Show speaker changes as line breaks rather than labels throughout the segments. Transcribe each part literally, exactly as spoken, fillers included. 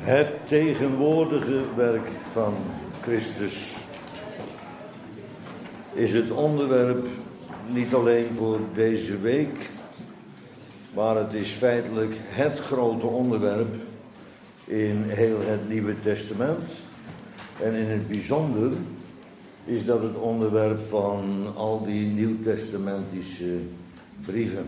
Het tegenwoordige werk van Christus is het onderwerp niet alleen voor deze week, maar het is feitelijk het grote onderwerp in heel het Nieuwe Testament. En in het bijzonder is dat het onderwerp van al die nieuwtestamentische brieven.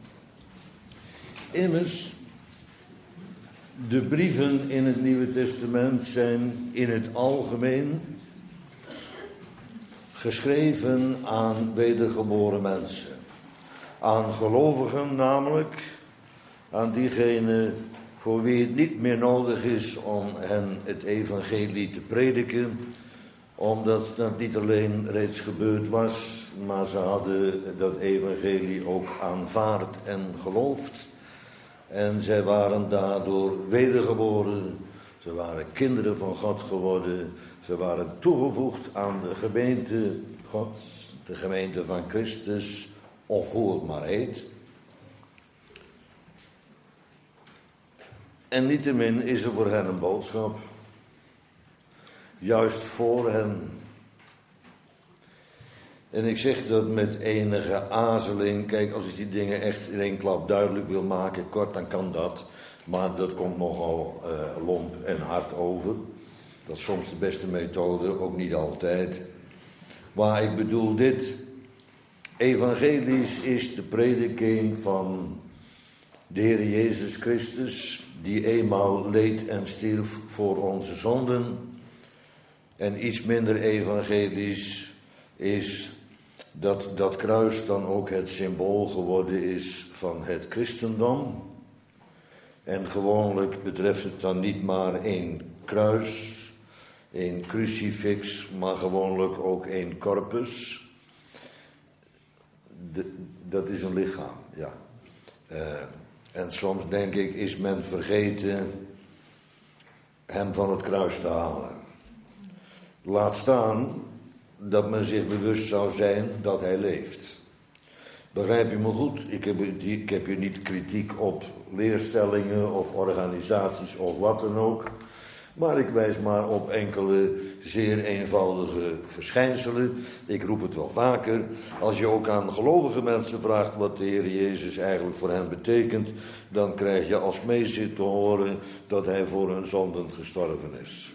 Immers, de brieven in het Nieuwe Testament zijn in het algemeen geschreven aan wedergeboren mensen. Aan gelovigen namelijk, aan diegenen voor wie het niet meer nodig is om hen het evangelie te prediken, omdat dat niet alleen reeds gebeurd was, maar ze hadden dat evangelie ook aanvaard en geloofd. En zij waren daardoor wedergeboren, ze waren kinderen van God geworden, ze waren toegevoegd aan de gemeente Gods, de gemeente van Christus, of hoe het maar heet. En niettemin is er voor hen een boodschap, juist voor hen. En ik zeg dat met enige aarzeling. Kijk, als ik die dingen echt in één klap duidelijk wil maken, kort, dan kan dat. Maar dat komt nogal uh, lomp en hard over. Dat is soms de beste methode, ook niet altijd. Maar ik bedoel dit. Evangelisch is de prediking van de Heer Jezus Christus, die eenmaal leed en stierf voor onze zonden. En iets minder evangelisch is dat dat kruis dan ook het symbool geworden is van het christendom. En gewoonlijk betreft het dan niet maar één kruis, één crucifix, maar gewoonlijk ook één corpus. De, dat is een lichaam, ja. Uh, en soms denk ik, is men vergeten hem van het kruis te halen. Laat staan dat men zich bewust zou zijn dat hij leeft. Begrijp je me goed? Ik heb, ik heb hier niet kritiek op leerstellingen of organisaties of wat dan ook. Maar ik wijs maar op enkele zeer eenvoudige verschijnselen. Ik roep het wel vaker. Als je ook aan gelovige mensen vraagt wat de Heer Jezus eigenlijk voor hen betekent, dan krijg je als meezit te horen dat hij voor hun zonden gestorven is.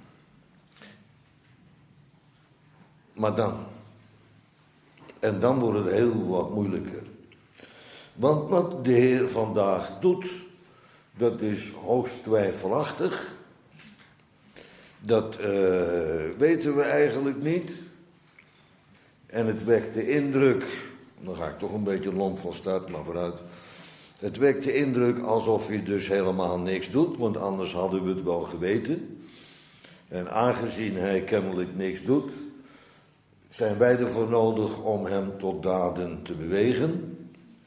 Maar dan, en dan wordt het heel wat moeilijker. Want wat de Heer vandaag doet, dat is hoogst twijfelachtig. Dat uh, weten we eigenlijk niet. En het wekt de indruk, dan ga ik toch een beetje lomp van start, maar vooruit. Het wekt de indruk alsof hij dus helemaal niks doet, want anders hadden we het wel geweten. En aangezien hij kennelijk niks doet, zijn wij ervoor nodig om hem tot daden te bewegen.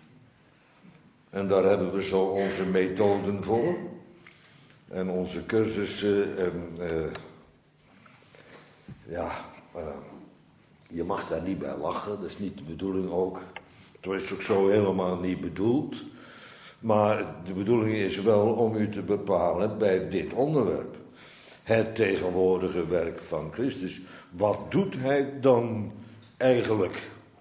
En daar hebben we zo onze methoden voor. En onze cursussen. En, uh, ja, uh, je mag daar niet bij lachen. Dat is niet de bedoeling ook. Het is ook zo helemaal niet bedoeld. Maar de bedoeling is wel om u te bepalen bij dit onderwerp. Het tegenwoordige werk van Christus. Wat doet hij dan eigenlijk?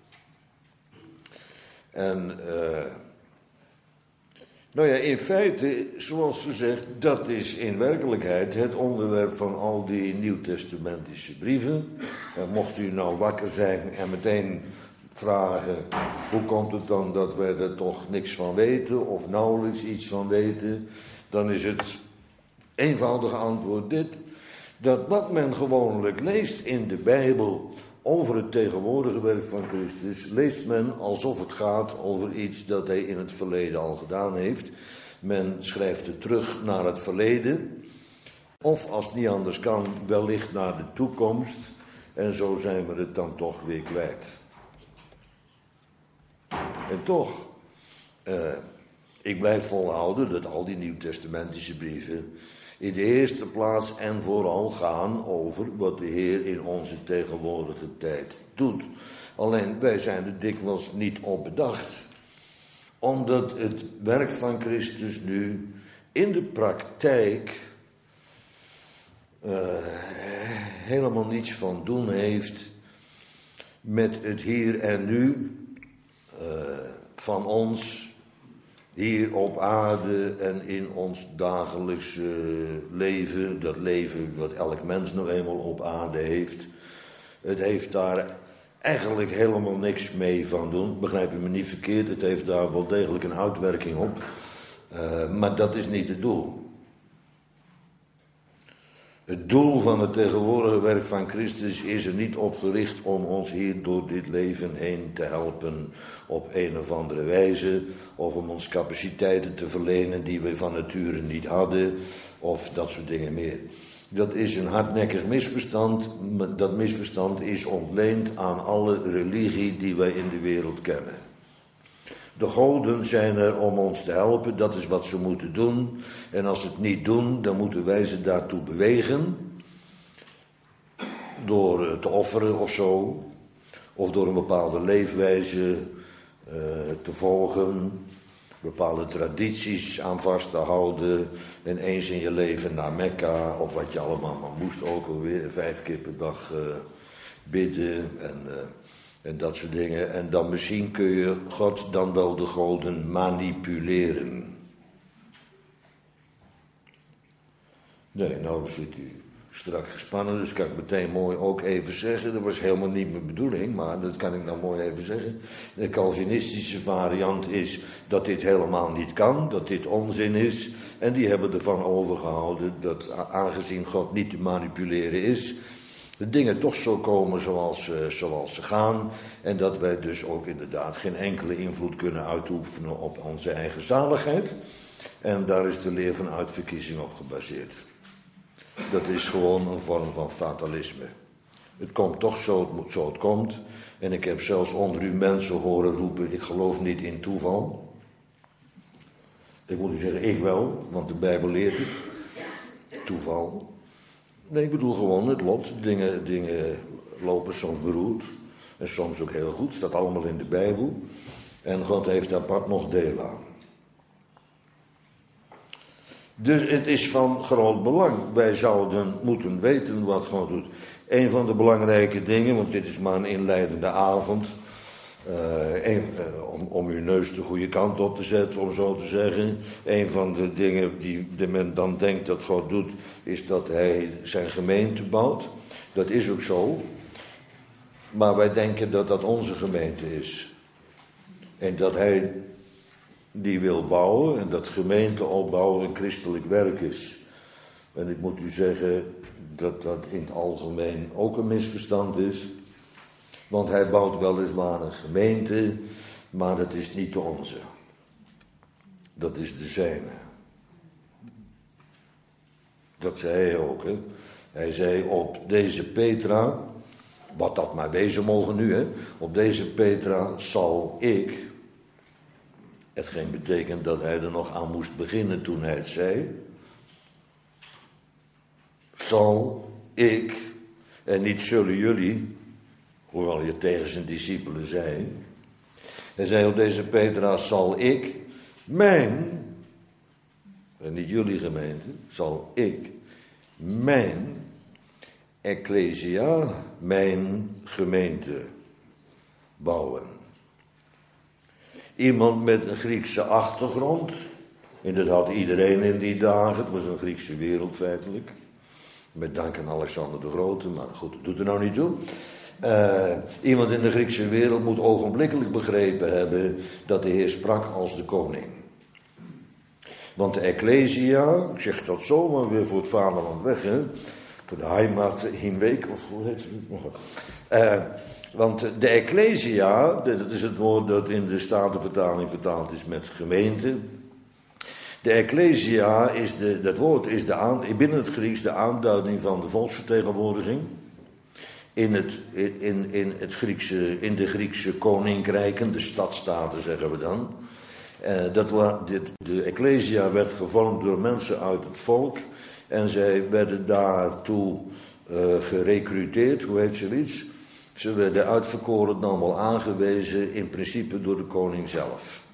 En, uh, nou ja, in feite, zoals ze zegt, dat is in werkelijkheid het onderwerp van al die nieuwtestamentische brieven. En mocht u nou wakker zijn en meteen vragen, hoe komt het dan dat wij er toch niks van weten, of nauwelijks iets van weten, dan is het eenvoudige antwoord dit. Dat wat men gewoonlijk leest in de Bijbel over het tegenwoordige werk van Christus, leest men alsof het gaat over iets dat hij in het verleden al gedaan heeft. Men schrijft het terug naar het verleden, of als het niet anders kan, wellicht naar de toekomst. En zo zijn we het dan toch weer kwijt. En toch, uh, ik blijf volhouden dat al die nieuwtestamentische brieven in de eerste plaats en vooral gaan over wat de Heer in onze tegenwoordige tijd doet. Alleen wij zijn er dikwijls niet op bedacht. Omdat het werk van Christus nu in de praktijk uh, helemaal niets van doen heeft met het hier en nu uh, van ons, hier op aarde en in ons dagelijkse leven, dat leven wat elk mens nog eenmaal op aarde heeft. Het heeft daar eigenlijk helemaal niks mee van doen, begrijp je me niet verkeerd, het heeft daar wel degelijk een uitwerking op, uh, maar dat is niet het doel. Het doel van het tegenwoordige werk van Christus is er niet op gericht om ons hier door dit leven heen te helpen op een of andere wijze, of om ons capaciteiten te verlenen die we van nature niet hadden, of dat soort dingen meer. Dat is een hardnekkig misverstand. Dat misverstand is ontleend aan alle religie die wij in de wereld kennen. De goden zijn er om ons te helpen, dat is wat ze moeten doen. En als ze het niet doen, dan moeten wij ze daartoe bewegen. Door te offeren of zo. Of door een bepaalde leefwijze uh, te volgen. Bepaalde tradities aan vast te houden. En eens in je leven naar Mekka, of wat je allemaal maar moest ook alweer. Vijf keer per dag uh, bidden en... Uh, En dat soort dingen. En dan misschien kun je God dan wel de goden manipuleren. Nee, nou zit u strak gespannen, dus kan ik meteen mooi ook even zeggen. Dat was helemaal niet mijn bedoeling, maar dat kan ik nou mooi even zeggen. De Calvinistische variant is dat dit helemaal niet kan, dat dit onzin is. En die hebben ervan overgehouden dat aangezien God niet te manipuleren is, de dingen toch zo komen zoals, uh, zoals ze gaan. En dat wij dus ook inderdaad geen enkele invloed kunnen uitoefenen op onze eigen zaligheid. En daar is de leer van uitverkiezing op gebaseerd. Dat is gewoon een vorm van fatalisme. Het komt toch zo, het moet zo het komt. En ik heb zelfs onder u mensen horen roepen, ik geloof niet in toeval. Ik moet u zeggen, ik wel, want de Bijbel leert het. Toeval. Nee, ik bedoel gewoon het lot. Dingen, dingen lopen soms beroerd. En soms ook heel goed. Staat allemaal in de Bijbel. En God heeft apart nog deel aan. Dus het is van groot belang. Wij zouden moeten weten wat God doet. Een van de belangrijke dingen, want dit is maar een inleidende avond. Uh, een, uh, om, om uw neus de goede kant op te zetten, om zo te zeggen. Een van de dingen die de men dan denkt dat God doet, is dat hij zijn gemeente bouwt. Dat is ook zo. Maar wij denken dat dat onze gemeente is. En dat hij die wil bouwen en dat gemeente opbouwen een christelijk werk is. En ik moet u zeggen dat dat in het algemeen ook een misverstand is. Want hij bouwt weliswaar een gemeente, maar het is niet de onze. Dat is de zijne. Dat zei hij ook, hè. Hij zei op deze Petra, wat dat maar wezen mogen nu, hè. Op deze Petra zal ik, hetgeen betekent dat hij er nog aan moest beginnen toen hij het zei, zal ik, en niet zullen jullie, hoewel je tegen zijn discipelen zei. Hij zei op deze Petra zal ik mijn, en niet jullie gemeente, zal ik mijn ecclesia, mijn gemeente bouwen. Iemand met een Griekse achtergrond, en dat had iedereen in die dagen, het was een Griekse wereld feitelijk, met dank aan Alexander de Grote, maar goed, dat doet er nou niet toe. Uh, iemand in de Griekse wereld moet ogenblikkelijk begrepen hebben dat de Heer sprak als de koning. Want de ecclesia, ik zeg dat zomaar weer voor het vaderland weg, hè, voor de Heimat Hinweek, of hoe heet het? Uh, want de ecclesia, dat is het woord dat in de Statenvertaling vertaald is met gemeente. De ecclesia, is de, dat woord is de aan, binnen het Grieks de aanduiding van de volksvertegenwoordiging. In, het, in, in, het Griekse, in de Griekse koninkrijken, de stadstaten zeggen we dan. Uh, dat wa, dit, de ecclesia werd gevormd door mensen uit het volk. En zij werden daartoe uh, gerecruiteerd, hoe heet zoiets? Ze werden uitverkoren, dan wel aangewezen, in principe door de koning zelf.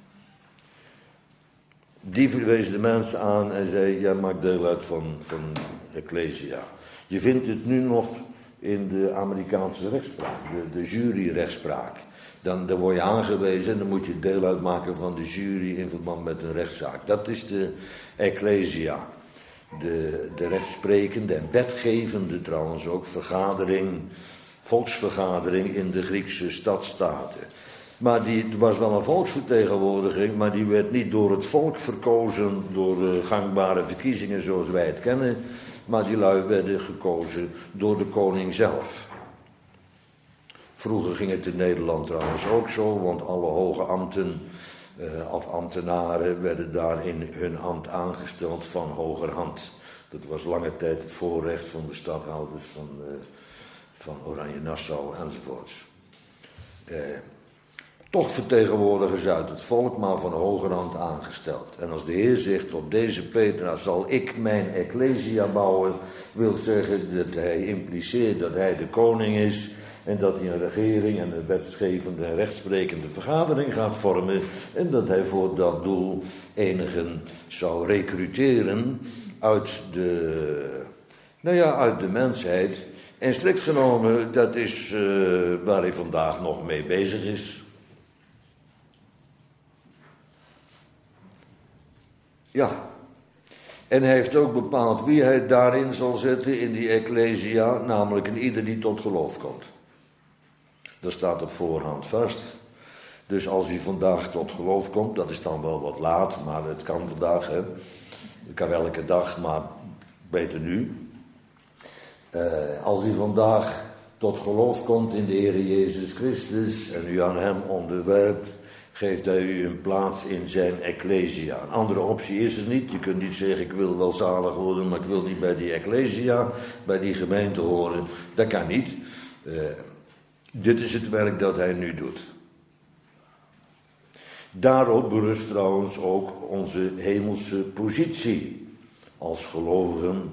Die verwezen de mensen aan en zei, jij maakt deel uit van, van de ecclesia. Je vindt het nu nog in de Amerikaanse rechtspraak, de, de juryrechtspraak. Dan, dan word je aangewezen en dan moet je deel uitmaken van de jury in verband met een rechtszaak. Dat is de ecclesia. De, de rechtsprekende en wetgevende trouwens ook vergadering, volksvergadering in de Griekse stadstaten. Maar die het was wel een volksvertegenwoordiging, maar die werd niet door het volk verkozen, door uh, gangbare verkiezingen zoals wij het kennen. Maar die lui werden gekozen door de koning zelf. Vroeger ging het in Nederland trouwens ook zo, want alle hoge ambten uh, of ambtenaren werden daar in hun ambt aangesteld van hogerhand. Dat was lange tijd het voorrecht van de stadhouders van, uh, van Oranje-Nassau enzovoorts. Uh, toch vertegenwoordigen ze uit het volk, maar van hogerhand aangesteld. En als de Heer zegt op deze Petra zal ik mijn ecclesia bouwen, wil zeggen dat hij impliceert dat hij de koning is en dat hij een regering en een wetgevende en rechtsprekende vergadering gaat vormen en dat hij voor dat doel enigen zou recruteren uit de, nou ja, uit de mensheid. En strikt genomen, dat is uh, waar hij vandaag nog mee bezig is. Ja, en hij heeft ook bepaald wie hij daarin zal zetten in die ecclesia, namelijk een ieder die tot geloof komt. Dat staat op voorhand vast. Dus als hij vandaag tot geloof komt, dat is dan wel wat laat, maar het kan vandaag, hè. Het kan elke dag, maar beter nu. Uh, als u vandaag tot geloof komt in de Heer Jezus Christus en u aan hem onderwerpt, geeft hij u een plaats in zijn ecclesia. Een andere optie is er niet. Je kunt niet zeggen, ik wil wel zalig worden, maar ik wil niet bij die ecclesia, bij die gemeente horen. Dat kan niet. Uh, dit is het werk dat hij nu doet. Daarop berust trouwens ook onze hemelse positie als gelovigen.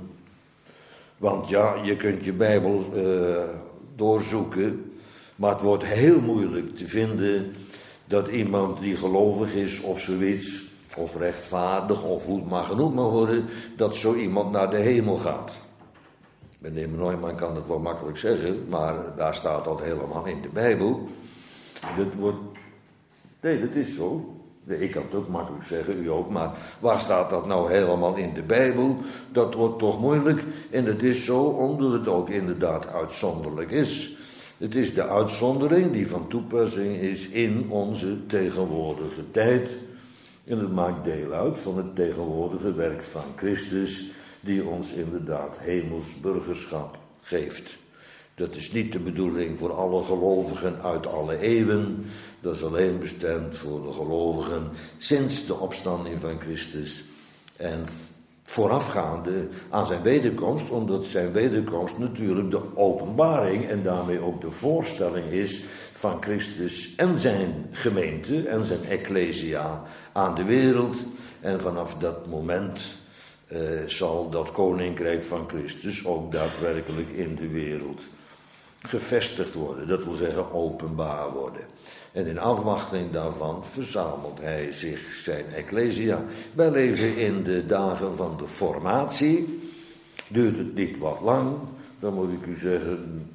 Want ja, je kunt je Bijbel uh, doorzoeken, maar het wordt heel moeilijk te vinden dat iemand die gelovig is of zoiets, of rechtvaardig, of hoe het maar genoemd mag worden, dat zo iemand naar de hemel gaat. Meneer Neumann kan het wel makkelijk zeggen, maar daar staat dat helemaal in de Bijbel. Dat wordt... Nee, dat is zo. Nee, ik kan het ook makkelijk zeggen, u ook, maar waar staat dat nou helemaal in de Bijbel? Dat wordt toch moeilijk en het is zo omdat het ook inderdaad uitzonderlijk is. Het is de uitzondering die van toepassing is in onze tegenwoordige tijd. En het maakt deel uit van het tegenwoordige werk van Christus, die ons inderdaad hemels burgerschap geeft. Dat is niet de bedoeling voor alle gelovigen uit alle eeuwen. Dat is alleen bestemd voor de gelovigen sinds de opstanding van Christus. En voorafgaande aan zijn wederkomst, omdat zijn wederkomst natuurlijk de openbaring en daarmee ook de voorstelling is van Christus en zijn gemeente en zijn ecclesia aan de wereld. En vanaf dat moment uh, zal dat koninkrijk van Christus ook daadwerkelijk in de wereld gevestigd worden. Dat wil zeggen openbaar worden. En in afwachting daarvan verzamelt hij zich zijn ecclesia. Wij leven in de dagen van de formatie. Duurt het niet wat lang, dan moet ik u zeggen,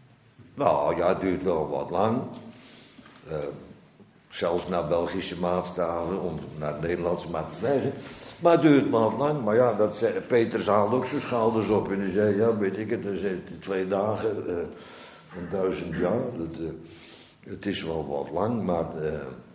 nou ja, het duurt wel wat lang. Uh, zelfs naar Belgische maatstaven, om naar het Nederlandse maat te zeggen. Maar het duurt wat lang. Maar ja, dat zei, Peter haalde ook zijn schouders op en hij zei, ja, weet ik het, dan zijn het twee dagen uh, van duizend jaar. Dat, uh, Het is wel wat lang, maar, uh,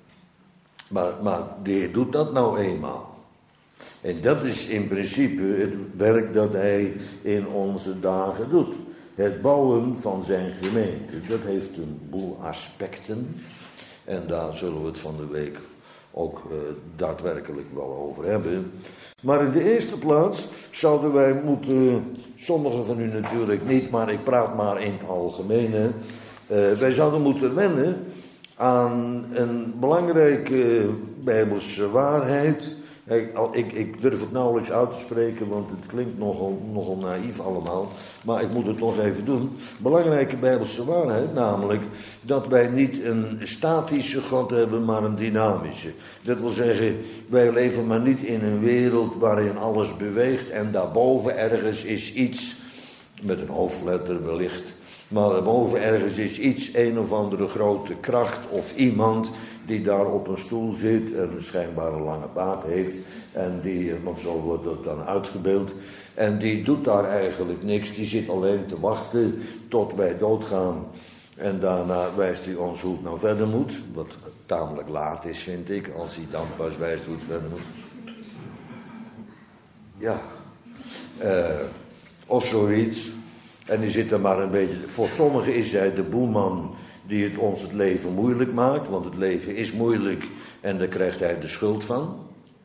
maar, maar de Heer doet dat nou eenmaal. En dat is in principe het werk dat hij in onze dagen doet. Het bouwen van zijn gemeente, dat heeft een boel aspecten. En daar zullen we het van de week ook uh, daadwerkelijk wel over hebben. Maar in de eerste plaats zouden wij moeten, sommigen van u natuurlijk niet, maar ik praat maar in het algemene. Uh, wij zouden moeten wennen aan een belangrijke Bijbelse waarheid. Ik, ik, ik durf het nauwelijks uit te spreken, want het klinkt nogal, nogal naïef allemaal. Maar ik moet het nog even doen. Belangrijke Bijbelse waarheid, namelijk dat wij niet een statische God hebben, maar een dynamische. Dat wil zeggen, wij leven maar niet in een wereld waarin alles beweegt en daarboven ergens is iets met een hoofdletter wellicht. Maar boven ergens is iets, een of andere grote kracht of iemand die daar op een stoel zit en een schijnbare lange baard heeft. En die, want zo wordt dat dan uitgebeeld. En die doet daar eigenlijk niks. Die zit alleen te wachten tot wij doodgaan. En daarna wijst hij ons hoe het nou verder moet. Wat tamelijk laat is, vind ik, als hij dan pas wijst hoe het verder moet. Ja. Uh, of zoiets. En die zit er maar een beetje... Voor sommigen is hij de boeman die het ons het leven moeilijk maakt. Want het leven is moeilijk en daar krijgt hij de schuld van.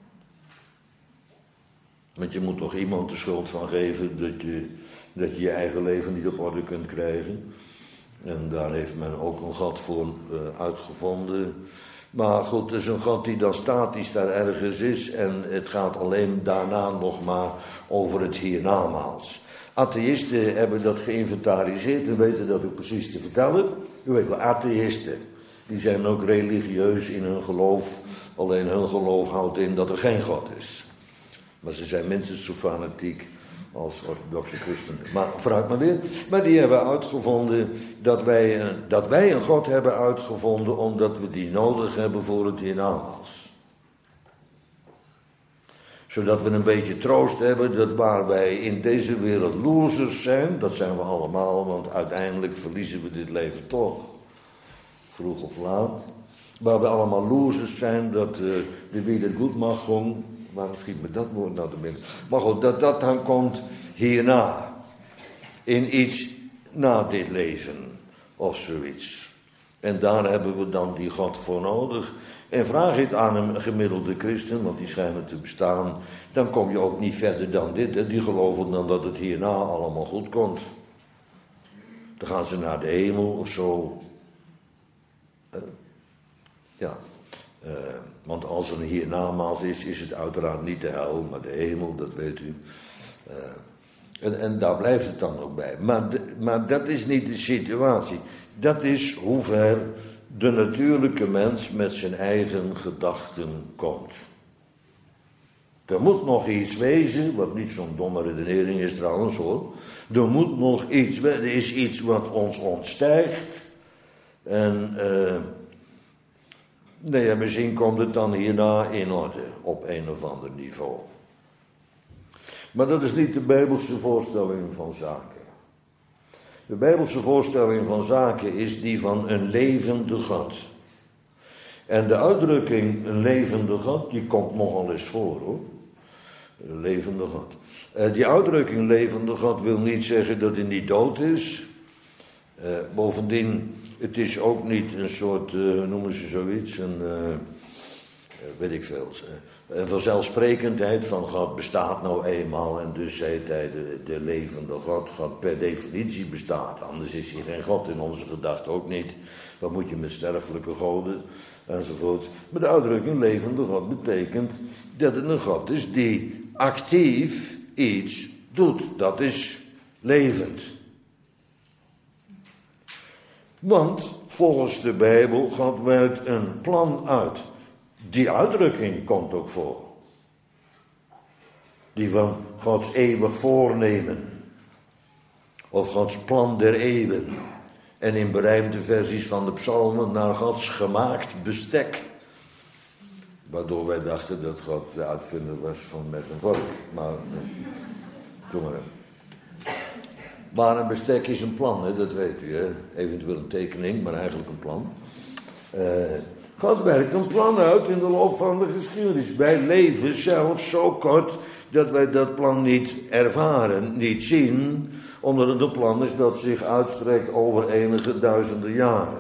Want je moet toch iemand de schuld van geven dat je dat je, je eigen leven niet op orde kunt krijgen. En daar heeft men ook een God voor uh, uitgevonden. Maar goed, het is een God die dan statisch daar ergens is. En het gaat alleen daarna nog maar over het hiernamaals. Atheïsten hebben dat geïnventariseerd en weten dat ook precies te vertellen. U weet wel, atheïsten, die zijn ook religieus in hun geloof. Alleen hun geloof houdt in dat er geen God is. Maar ze zijn minstens zo fanatiek als orthodoxe christenen. Maar vooruit maar weer. Maar die hebben uitgevonden dat wij, dat wij een God hebben uitgevonden omdat we die nodig hebben voor het hiernamaals. Zodat we een beetje troost hebben dat waar wij in deze wereld losers zijn, dat zijn we allemaal, want uiteindelijk verliezen we dit leven toch. Vroeg of laat. Waar we allemaal losers zijn, dat uh, de Wiedergutmachung, waarom schiet me dat woord nou te binnen? Maar goed, dat dat dan komt hierna. In iets na dit leven, of zoiets. En daar hebben we dan die God voor nodig. En vraag het aan een gemiddelde christen, want die schijnen te bestaan, dan kom je ook niet verder dan dit. Hè. Die geloven dan dat het hierna allemaal goed komt. Dan gaan ze naar de hemel of zo. Uh, ja, uh, want als er een hiernamaals is, is het uiteraard niet de hel, maar de hemel, dat weet u. Uh, en, en daar blijft het dan ook bij. Maar, de, maar dat is niet de situatie. Dat is hoe ver de natuurlijke mens met zijn eigen gedachten komt. Er moet nog iets wezen, wat niet zo'n domme redenering is trouwens hoor. Er moet nog iets, er is iets wat ons ontstijgt. En uh, nee, ja, misschien komt het dan hierna in orde, op een of ander niveau. Maar dat is niet de Bijbelse voorstelling van zaken. De Bijbelse voorstelling van zaken is die van een levende God. En de uitdrukking een levende God, die komt nogal eens voor hoor. Een levende God. Uh, die uitdrukking levende God wil niet zeggen dat hij niet dood is. Uh, bovendien, het is ook niet een soort, uh, noemen ze zoiets, een, uh, weet ik veel, een vanzelfsprekendheid van God bestaat nou eenmaal en dus heet hij de, de levende God. God per definitie bestaat, anders is hij geen God, in onze gedachten ook niet. Wat moet je met sterfelijke goden enzovoort. Maar de uitdrukking levende God betekent dat het een God is die actief iets doet. Dat is levend. Want volgens de Bijbel, God werkt een plan uit. Die uitdrukking komt ook voor. Die van Gods eeuwig voornemen. Of Gods plan der eeuwen. En in berijmde versies van de psalmen naar Gods gemaakt bestek. Waardoor wij dachten dat God de uitvinder was van mes en vork. Maar, toen maar. Maar een bestek is een plan, hè, dat weet u. Hè. Eventueel een tekening, maar eigenlijk een plan. Uh, God werkt een plan uit in de loop van de geschiedenis. Wij leven zelfs zo kort dat wij dat plan niet ervaren, niet zien, omdat het een plan is dat zich uitstrekt over enige duizenden jaren.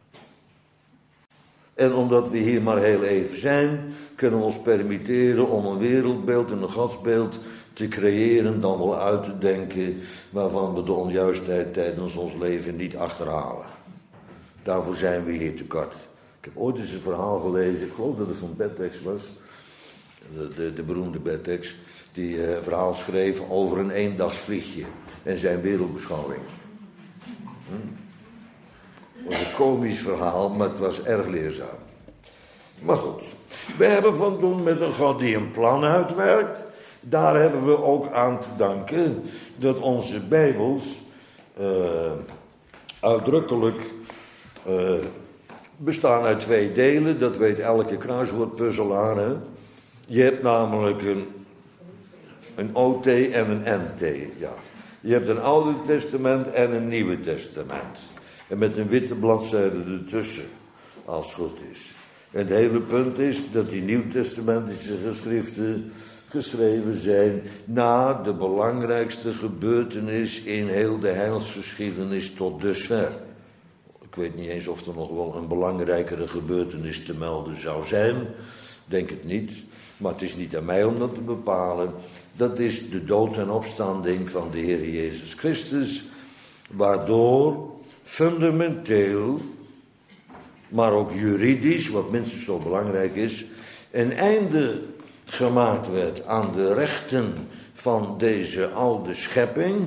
En omdat we hier maar heel even zijn, kunnen we ons permitteren om een wereldbeeld en een godsbeeld te creëren, dan wel uit te denken, waarvan we de onjuistheid tijdens ons leven niet achterhalen. Daarvoor zijn we hier te kort. Ik heb ooit eens een verhaal gelezen, ik geloof dat het van Bettex was, de, de, de beroemde Bettex, die uh, een verhaal schreef over een eendagsvliegje en zijn wereldbeschouwing. Hm? Het was een komisch verhaal, maar het was erg leerzaam. Maar goed, we hebben van doen met een God die een plan uitwerkt Daar hebben we ook aan te danken dat onze Bijbels uh, uitdrukkelijk uh, bestaan uit twee delen. Dat weet elke kruiswoordpuzzelaar. Hè? Je hebt namelijk een, een O T en een N T. Ja. Je hebt een Oude Testament en een Nieuwe Testament. En met een witte bladzijde ertussen, als het goed is. En het hele punt is dat die Nieuwtestamentische geschriften geschreven zijn na de belangrijkste gebeurtenis in heel de heilsgeschiedenis tot dusver. Ik weet niet eens of er nog wel een belangrijkere gebeurtenis te melden zou zijn. Denk het niet. Maar het is niet aan mij om dat te bepalen. Dat is de dood en opstanding van de Heer Jezus Christus. Waardoor fundamenteel, maar ook juridisch, wat minstens zo belangrijk is, een einde gemaakt werd aan de rechten van deze oude schepping.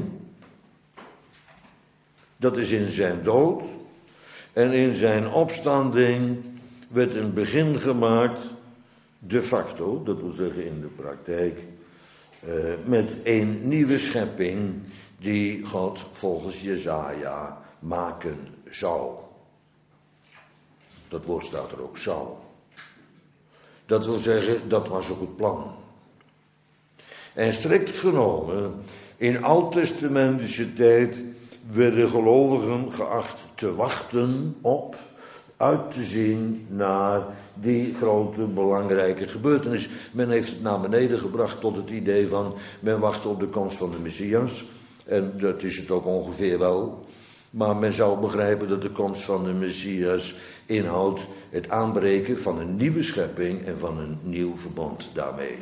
Dat is in zijn dood. En in zijn opstanding werd een begin gemaakt, de facto, dat wil zeggen in de praktijk, uh, met een nieuwe schepping die God volgens Jesaja maken zou. Dat woord staat er ook, zou. Dat wil zeggen, dat was ook het plan. En strikt genomen, in oud-testamentische tijd werden gelovigen geacht te wachten op, uit te zien naar die grote belangrijke gebeurtenis. Men heeft het naar beneden gebracht tot het idee van, men wacht op de komst van de Messias. En dat is het ook ongeveer wel. Maar men zou begrijpen dat de komst van de Messias inhoudt het aanbreken van een nieuwe schepping en van een nieuw verbond daarmee.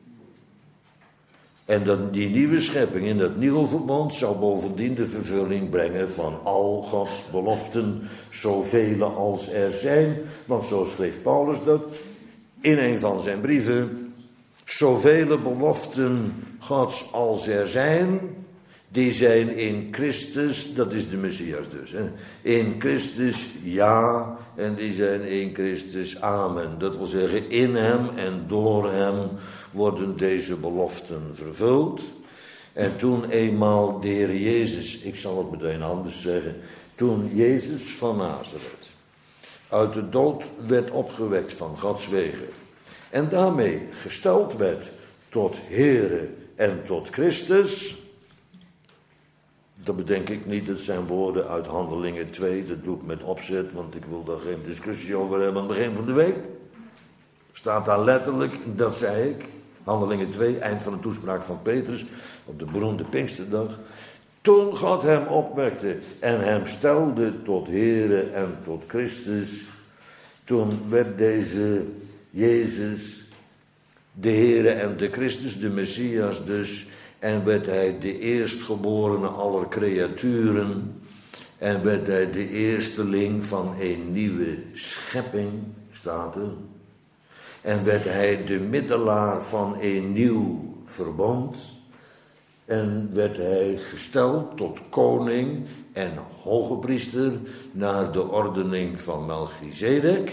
En dat die nieuwe schepping in dat nieuwe verbond zou bovendien de vervulling brengen van al Gods beloften, zoveel als er zijn. Want zo schreef Paulus dat in een van zijn brieven. Zoveel beloften Gods als er zijn, die zijn in Christus, dat is de Messias dus. Hè? In Christus ja, en die zijn in Christus amen. Dat wil zeggen, in hem en door hem worden deze beloften vervuld. En toen eenmaal de Heer Jezus, ik zal het meteen anders zeggen, toen Jezus van Nazareth uit de dood werd opgewekt van Gods wegen en daarmee gesteld werd tot Heere en tot Christus. Dat bedenk ik niet, dat zijn woorden uit Handelingen twee, dat doe ik met opzet, want ik wil daar geen discussie over hebben aan het begin van de week. Staat daar letterlijk, dat zei ik, Handelingen twee, eind van de toespraak van Petrus, op de beroemde Pinksterdag. Toen God hem opwekte en hem stelde tot Heere en tot Christus, toen werd deze Jezus de Heere en de Christus, de Messias dus, en werd hij de eerstgeborene aller creaturen. En werd hij de eersteling van een nieuwe schepping, staat er. En werd hij de middelaar van een nieuw verbond. En werd hij gesteld tot koning en hogepriester naar de ordening van Melchizedek.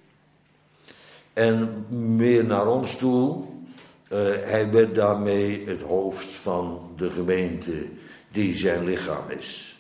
En meer naar ons toe. Uh, hij werd daarmee het hoofd van de gemeente die zijn lichaam is.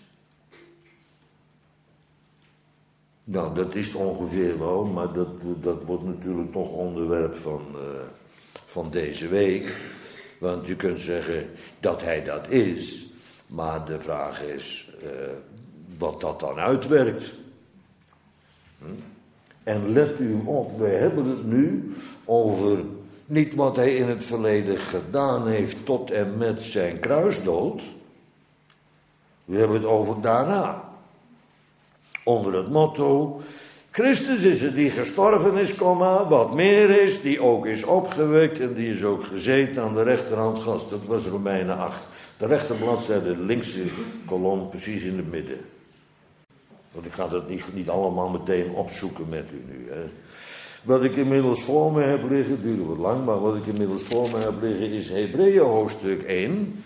Nou, dat is het ongeveer wel, maar dat, dat wordt natuurlijk toch onderwerp van, uh, van deze week. Want je kunt zeggen dat hij dat is, maar de vraag is uh, wat dat dan uitwerkt. Hm? En let u op, wij hebben het nu over niet wat hij in het verleden gedaan heeft tot en met zijn kruisdood. We hebben het over daarna. Onder het motto, Christus is het die gestorven is, komma, wat meer is, die ook is opgewekt en die is ook gezeten aan de rechterhand Gods. Dat was Romeinen acht. De rechterbladzijde, de linkse kolom, precies in het midden. Want ik ga dat niet, niet allemaal meteen opzoeken met u nu, hè. Wat ik inmiddels voor me heb liggen, het duurt wat lang, maar wat ik inmiddels voor me heb liggen is Hebreeën hoofdstuk één.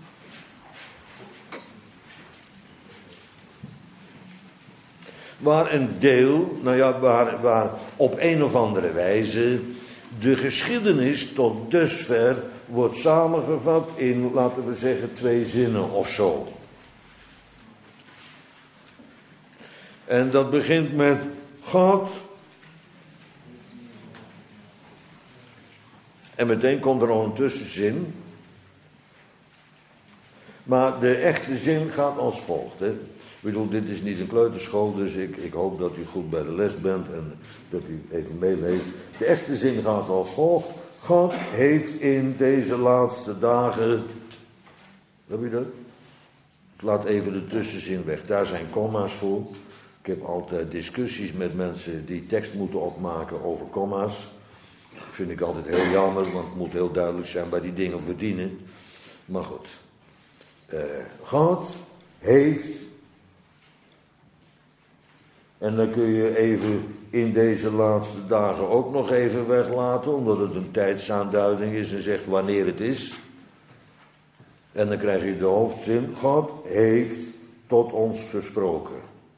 Waar een deel, nou ja, waar, waar op een of andere wijze de geschiedenis tot dusver wordt samengevat in, laten we zeggen, twee zinnen of zo. En dat begint met God. En meteen komt er al een tussenzin. Maar de echte zin gaat als volgt. Hè. Ik bedoel, dit is niet een kleuterschool, dus ik, ik hoop dat u goed bij de les bent en dat u even meeleest. De echte zin gaat als volgt. God heeft in deze laatste dagen... Heb je dat? Ik laat even de tussenzin weg. Daar zijn komma's voor. Ik heb altijd discussies met mensen die tekst moeten opmaken over komma's. Dat vind ik altijd heel jammer, want het moet heel duidelijk zijn waar die dingen verdienen. Maar goed. Uh, God heeft... En dan kun je even in deze laatste dagen ook nog even weglaten, omdat het een tijdsaanduiding is en zegt wanneer het is. En dan krijg je de hoofdzin, God heeft tot ons gesproken.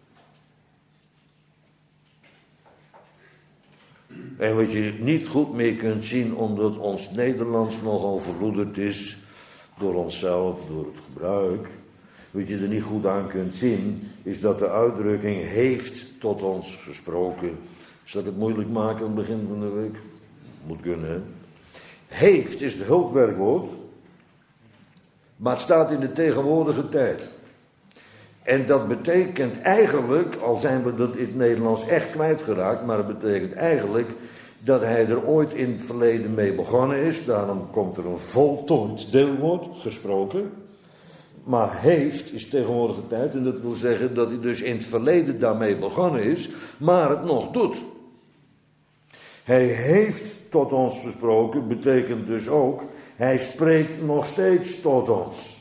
En wat je niet goed meer kunt zien, omdat ons Nederlands nogal verloederd is door onszelf, door het gebruik. Wat je er niet goed aan kunt zien, is dat de uitdrukking heeft tot ons gesproken. Zal ik het moeilijk maken aan het begin van de week? Moet kunnen, hè? Heeft is het hulpwerkwoord, maar het staat in de tegenwoordige tijd. En dat betekent eigenlijk, al zijn we dat in het Nederlands echt kwijtgeraakt, maar het betekent eigenlijk dat hij er ooit in het verleden mee begonnen is. Daarom komt er een voltooid deelwoord, gesproken. Maar heeft is tegenwoordige tijd en dat wil zeggen dat hij dus in het verleden daarmee begonnen is, maar het nog doet. Hij heeft tot ons gesproken, betekent dus ook, hij spreekt nog steeds tot ons.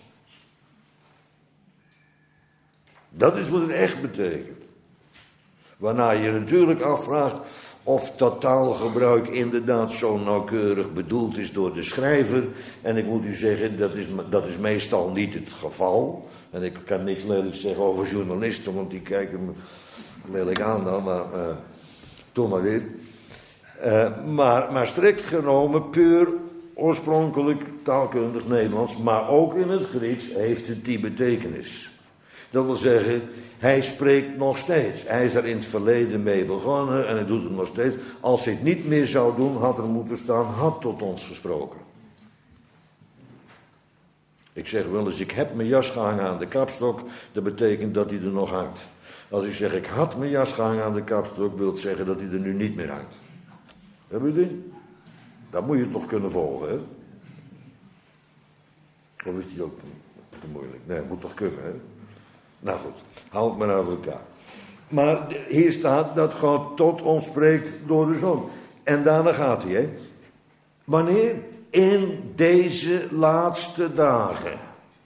Dat is wat het echt betekent. Waarna je natuurlijk afvraagt of dat taalgebruik inderdaad zo nauwkeurig bedoeld is door de schrijver. En ik moet u zeggen, dat is, dat is meestal niet het geval. En ik kan niks lelijk zeggen over journalisten, want die kijken me lelijk aan dan, maar uh, doe maar weer. Uh, maar, maar strikt genomen, puur oorspronkelijk taalkundig Nederlands, maar ook in het Grieks heeft het die betekenis. Dat wil zeggen, hij spreekt nog steeds. Hij is er in het verleden mee begonnen en hij doet het nog steeds. Als hij het niet meer zou doen, had er moeten staan, had tot ons gesproken. Ik zeg wel eens, ik heb mijn jas gehangen aan de kapstok, dat betekent dat hij er nog hangt. Als ik zeg, ik had mijn jas gehangen aan de kapstok, wil het zeggen dat hij er nu niet meer hangt. Heb je die? Dat moet je toch kunnen volgen, hè? Of is die ook te, te moeilijk? Nee, het moet toch kunnen, hè? Nou goed, hou het maar uit elkaar. Maar hier staat dat God tot ons spreekt door de Zoon. En daarna gaat hij, hè. Wanneer? In deze laatste dagen.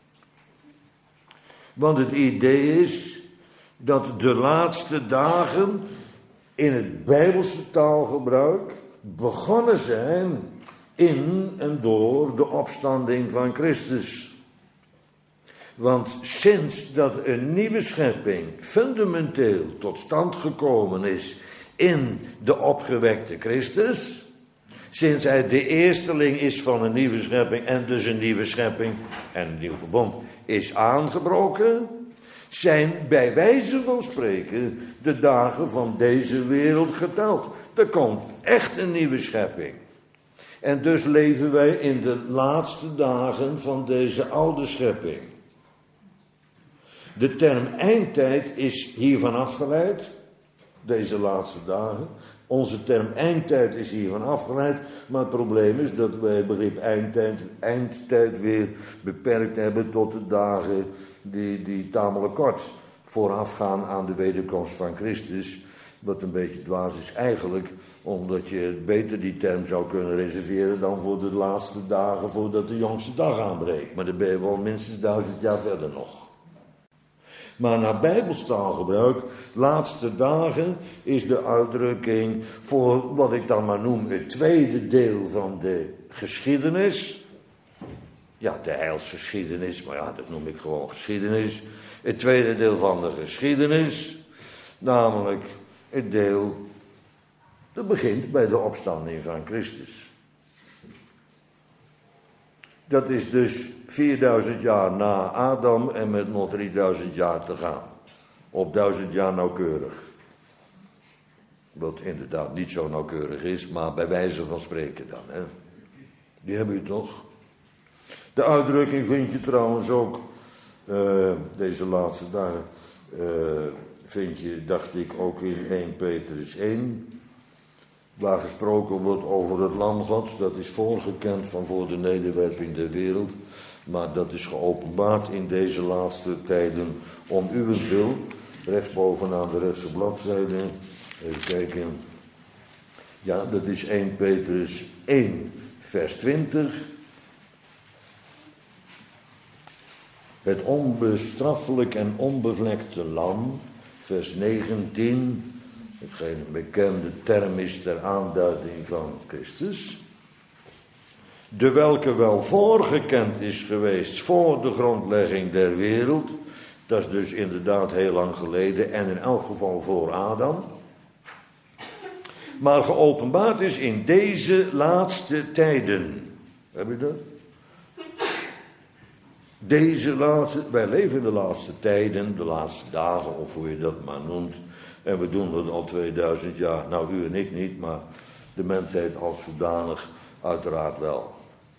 Want het idee is dat de laatste dagen in het Bijbelse taalgebruik begonnen zijn in en door de opstanding van Christus. Want sinds dat een nieuwe schepping fundamenteel tot stand gekomen is in de opgewekte Christus, sinds hij de eersteling is van een nieuwe schepping en dus een nieuwe schepping en een nieuw verbond is aangebroken, zijn bij wijze van spreken de dagen van deze wereld geteld. Er komt echt een nieuwe schepping. En dus leven wij in de laatste dagen van deze oude schepping. De term eindtijd is hiervan afgeleid, deze laatste dagen. Onze term eindtijd is hiervan afgeleid, maar het probleem is dat wij het begrip eindtijd, eindtijd weer beperkt hebben tot de dagen die, die tamelijk kort voorafgaan aan de wederkomst van Christus. Wat een beetje dwaas is eigenlijk, omdat je beter die term zou kunnen reserveren dan voor de laatste dagen voordat de jongste dag aanbreekt. Maar dan ben je wel minstens duizend jaar verder nog. Maar naar Bijbels taalgebruik, laatste dagen, is de uitdrukking voor wat ik dan maar noem het tweede deel van de geschiedenis. Ja, de heilsgeschiedenis, maar ja, dat noem ik gewoon geschiedenis. Het tweede deel van de geschiedenis, namelijk het deel dat begint bij de opstanding van Christus. Dat is dus vierduizend jaar na Adam en met nog drieduizend jaar te gaan. Op duizend jaar nauwkeurig. Wat inderdaad niet zo nauwkeurig is, maar bij wijze van spreken dan. Hè. Die hebben u toch? De uitdrukking vind je trouwens ook, uh, deze laatste dagen, uh, vind je, dacht ik, ook in eerste Petrus één. Waar gesproken wordt over het lam Gods, dat is voorgekend van voor de nederwerping der wereld. Maar dat is geopenbaard in deze laatste tijden om uwentwil. Rechtsbovenaan de rechtse bladzijde. Even kijken. Ja, dat is eerste Petrus één, vers twintig. Het onbestraffelijk en onbevlekte lam, vers negentien. Hetgeen een bekende term is ter aanduiding van Christus. De welke wel voorgekend is geweest voor de grondlegging der wereld. Dat is dus inderdaad heel lang geleden en in elk geval voor Adam. Maar geopenbaard is in deze laatste tijden. Heb je dat? Deze laatste, wij leven in de laatste tijden, de laatste dagen of hoe je dat maar noemt. En we doen dat al tweeduizend jaar. Nou, u en ik niet, maar de mensheid als zodanig uiteraard wel.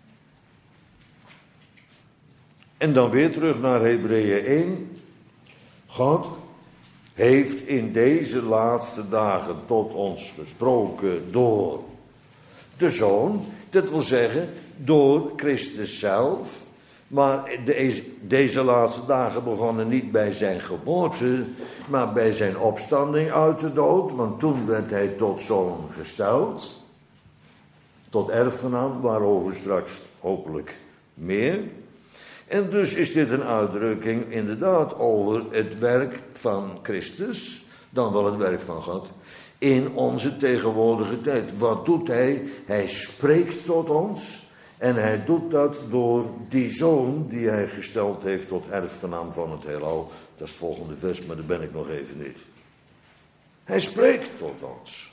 En dan weer terug naar Hebreeën één. God heeft in deze laatste dagen tot ons gesproken door de Zoon. Dat wil zeggen, door Christus zelf. Maar deze, deze laatste dagen begonnen niet bij zijn geboorte, maar bij zijn opstanding uit de dood. Want toen werd hij tot zoon gesteld. Tot erfgenaam, waarover straks hopelijk meer. En dus is dit een uitdrukking inderdaad over het werk van Christus, dan wel het werk van God, in onze tegenwoordige tijd. Wat doet hij? Hij spreekt tot ons en hij doet dat door die zoon die hij gesteld heeft tot erfgenaam van het heelal. Dat is het volgende vers, maar daar ben ik nog even niet. Hij spreekt tot ons.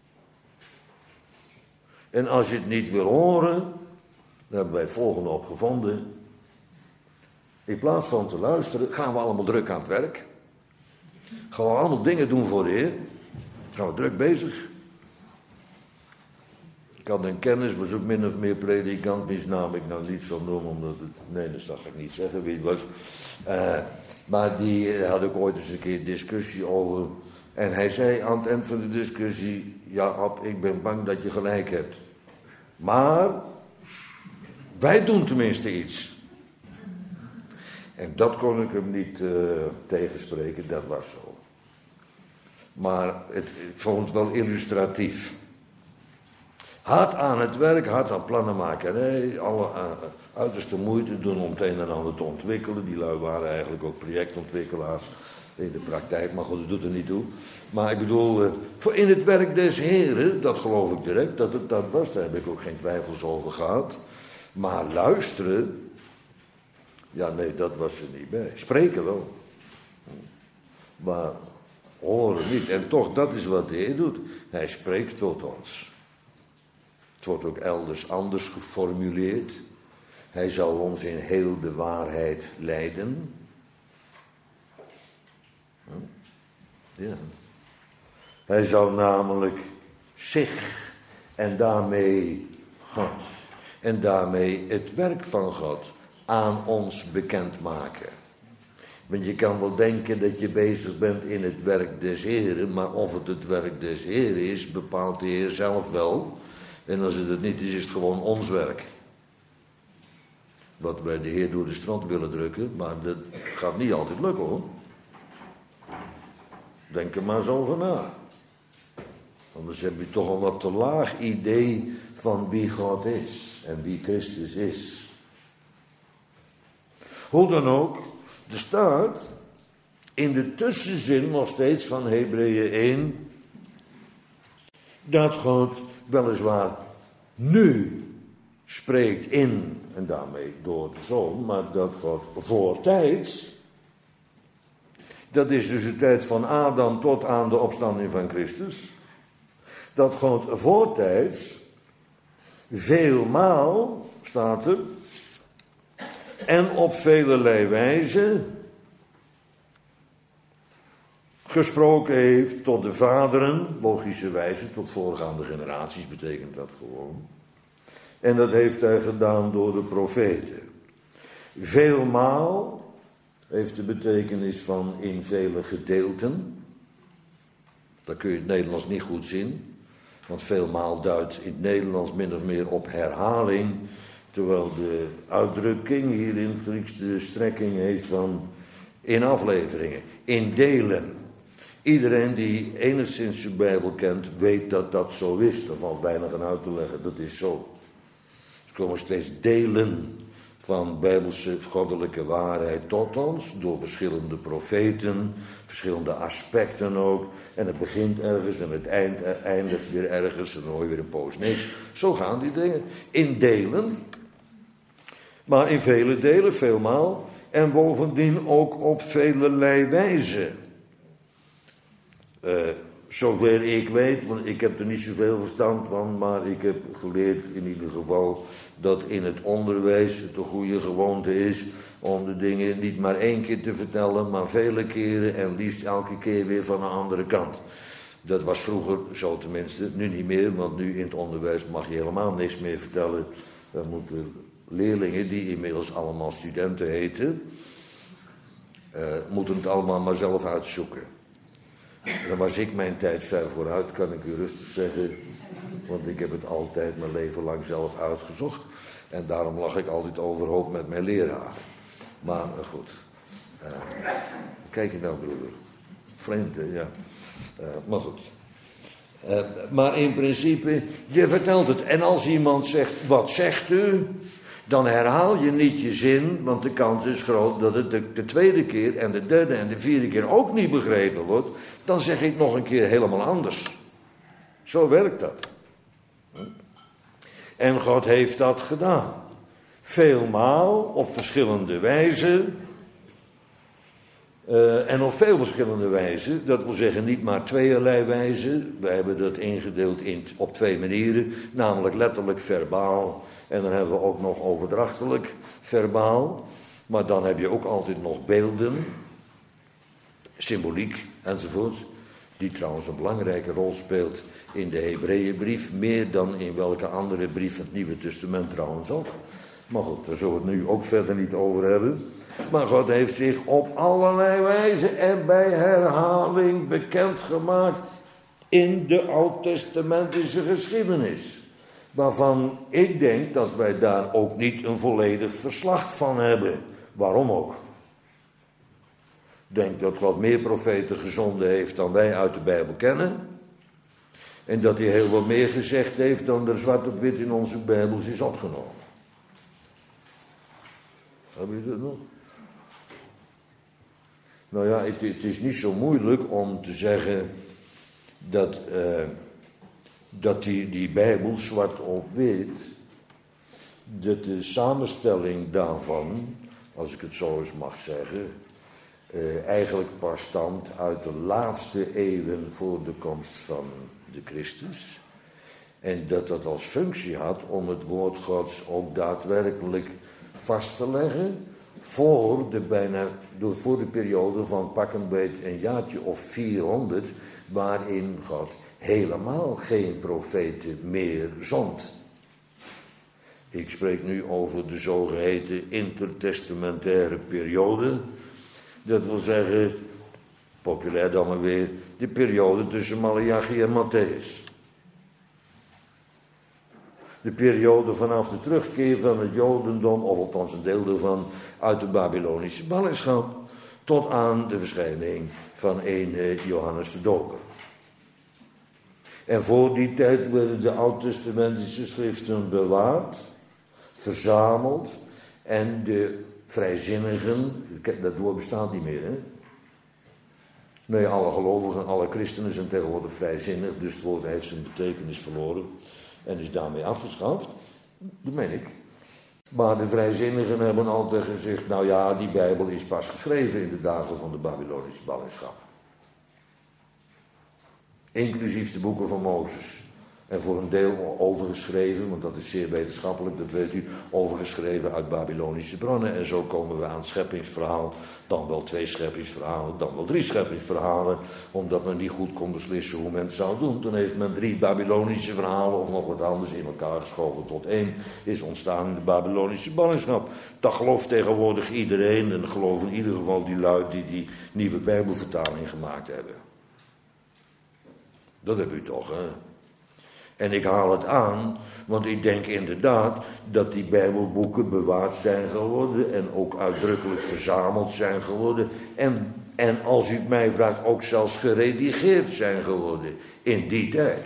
En als je het niet wil horen, daar hebben wij het volgende op gevonden. In plaats van te luisteren, gaan we allemaal druk aan het werk. Gaan we allemaal dingen doen voor de Heer. Gaan we druk bezig. Ik had een kennis, was ook min of meer predikant. Wiens naam ik nou niet zal noemen, omdat het... Nee, dat zag ik niet zeggen wie het was. Uh, maar die had ik ooit eens een keer discussie over. En hij zei aan het eind van de discussie... Ja, Ab, ik ben bang dat je gelijk hebt. Maar... wij doen tenminste iets. En dat kon ik hem niet uh, tegenspreken, dat was zo. Maar het, ik vond het wel illustratief. Hard aan het werk, hard aan plannen maken. Nee, alle uh, uiterste moeite doen om het een en ander te ontwikkelen. Die lui waren eigenlijk ook projectontwikkelaars in de praktijk, maar goed, dat doet er niet toe. Maar ik bedoel, uh, voor in het werk des Heren, dat geloof ik direct, dat het dat was, daar heb ik ook geen twijfels over gehad. Maar luisteren... Ja, nee, dat was er niet bij. Spreken wel. Maar horen niet. En toch, dat is wat de Heer doet. Hij spreekt tot ons. Het wordt ook elders anders geformuleerd. Hij zal ons in heel de waarheid leiden. Ja. Hij zal namelijk zich en daarmee God en daarmee het werk van God aan ons bekendmaken. Want je kan wel denken dat je bezig bent in het werk des Heren, maar of het het werk des Heren is, bepaalt de Heer zelf wel. En als het het niet is, is het gewoon ons werk. Wat wij de Heer door de strot willen drukken, maar dat gaat niet altijd lukken hoor. Denk er maar eens over na. Anders heb je toch een wat te laag idee van wie God is en wie Christus is. Hoe dan ook, er staat in de tussenzin nog steeds van Hebreeën één... dat God weliswaar nu spreekt in, en daarmee door de Zoon, maar dat God voortijds, dat is dus de tijd van Adam tot aan de opstanding van Christus, dat God voortijds veelmaal, staat er, en op velelei wijze gesproken heeft tot de vaderen, logischerwijze, tot voorgaande generaties betekent dat gewoon. En dat heeft hij gedaan door de profeten. Veelmaal heeft de betekenis van in vele gedeelten. Dat kun je in het Nederlands niet goed zien. Want veelmaal duidt in het Nederlands min of meer op herhaling. Terwijl de uitdrukking hier in het Grieks de strekking heeft van in afleveringen, in delen. Iedereen die enigszins de Bijbel kent, weet dat dat zo is. Daar valt weinig aan uit te leggen, dat is zo. Er komen steeds delen van bijbelse goddelijke waarheid tot ons, door verschillende profeten, verschillende aspecten ook. En het begint ergens en het eind, eindigt weer ergens en dan hoor je weer een poos niks. Zo gaan die dingen. In delen, maar in vele delen, veelmaal. En bovendien ook op velelei wijze. Uh, zover ik weet, want ik heb er niet zoveel verstand van, maar ik heb geleerd in ieder geval dat in het onderwijs het een goede gewoonte is om de dingen niet maar één keer te vertellen, maar vele keren en liefst elke keer weer van een andere kant. Dat was vroeger zo tenminste, nu niet meer, want nu in het onderwijs mag je helemaal niks meer vertellen. Dan moeten leerlingen, die inmiddels allemaal studenten heten, uh, moeten het allemaal maar zelf uitzoeken. Dan was ik mijn tijd ver vooruit, kan ik u rustig zeggen. Want ik heb het altijd mijn leven lang zelf uitgezocht. En daarom lag ik altijd overhoop met mijn leraar. Maar goed. Uh, kijk je nou, broeder. Vreemd, hè? Ja. Uh, maar goed. Uh, maar in principe, je vertelt het. En als iemand zegt, wat zegt u? Dan herhaal je niet je zin, want de kans is groot dat het de, de tweede keer en de derde en de vierde keer ook niet begrepen wordt. Dan zeg ik nog een keer helemaal anders. Zo werkt dat. En God heeft dat gedaan. Veelmaal, op verschillende wijzen. Uh, en op veel verschillende wijzen. Dat wil zeggen niet maar tweeërlei wijzen. Wij hebben dat ingedeeld in, op twee manieren. Namelijk letterlijk verbaal. En dan hebben we ook nog overdrachtelijk verbaal. Maar dan heb je ook altijd nog beelden. Symboliek enzovoort. Die trouwens een belangrijke rol speelt in de Hebreeënbrief. Meer dan in welke andere brief van het Nieuwe Testament trouwens ook. Maar goed, daar zullen we het nu ook verder niet over hebben. Maar God heeft zich op allerlei wijzen en bij herhaling bekendgemaakt in de Oud-testamentische geschiedenis. Waarvan ik denk dat wij daar ook niet een volledig verslag van hebben. Waarom ook? Ik denk dat God meer profeten gezonden heeft dan wij uit de Bijbel kennen. En dat hij heel wat meer gezegd heeft dan er zwart op wit in onze Bijbels is opgenomen. Heb je dat nog? Nou ja, het, het is niet zo moeilijk om te zeggen dat, uh, dat die, die Bijbel zwart op wit, dat de samenstelling daarvan, als ik het zo eens mag zeggen, uh, eigenlijk pas stamt uit de laatste eeuwen voor de komst van de Christus. En dat dat als functie had om het woord Gods ook daadwerkelijk vast te leggen voor de, bijna, voor de periode van pak een beet een jaartje of vierhonderd, waarin God helemaal geen profeten meer zond. Ik spreek nu over de zogeheten intertestamentaire periode. Dat wil zeggen, populair dan maar weer, de periode tussen Maleachi en Matthäus. De periode vanaf de terugkeer van het Jodendom, of althans een deel daarvan, uit de Babylonische ballingschap, tot aan de verschijning van een Johannes de Doper. En voor die tijd werden de Oud-testamentische schriften bewaard, verzameld, en de vrijzinnigen, dat woord bestaat niet meer, hè? Nee, alle gelovigen, alle christenen zijn tegenwoordig vrijzinnig, dus het woord heeft zijn betekenis verloren en is daarmee afgeschaft. Dat meen ik. Maar de vrijzinnigen hebben altijd gezegd, nou ja, die Bijbel is pas geschreven in de dagen van de Babylonische ballingschap. Inclusief de boeken van Mozes. En voor een deel overgeschreven, want dat is zeer wetenschappelijk, dat weet u, overgeschreven uit Babylonische bronnen. En zo komen we aan het scheppingsverhaal, dan wel twee scheppingsverhalen, dan wel drie scheppingsverhalen. Omdat men niet goed kon beslissen hoe men het zou doen. Toen heeft men drie Babylonische verhalen of nog wat anders in elkaar geschoven tot één. Is ontstaan in de Babylonische ballingschap. Dat gelooft tegenwoordig iedereen en dat geloven in ieder geval die lui die die nieuwe Bijbelvertaling gemaakt hebben. Dat heb u toch, hè? En ik haal het aan, want ik denk inderdaad dat die Bijbelboeken bewaard zijn geworden en ook uitdrukkelijk verzameld zijn geworden. En, en als u het mij vraagt, ook zelfs geredigeerd zijn geworden in die tijd.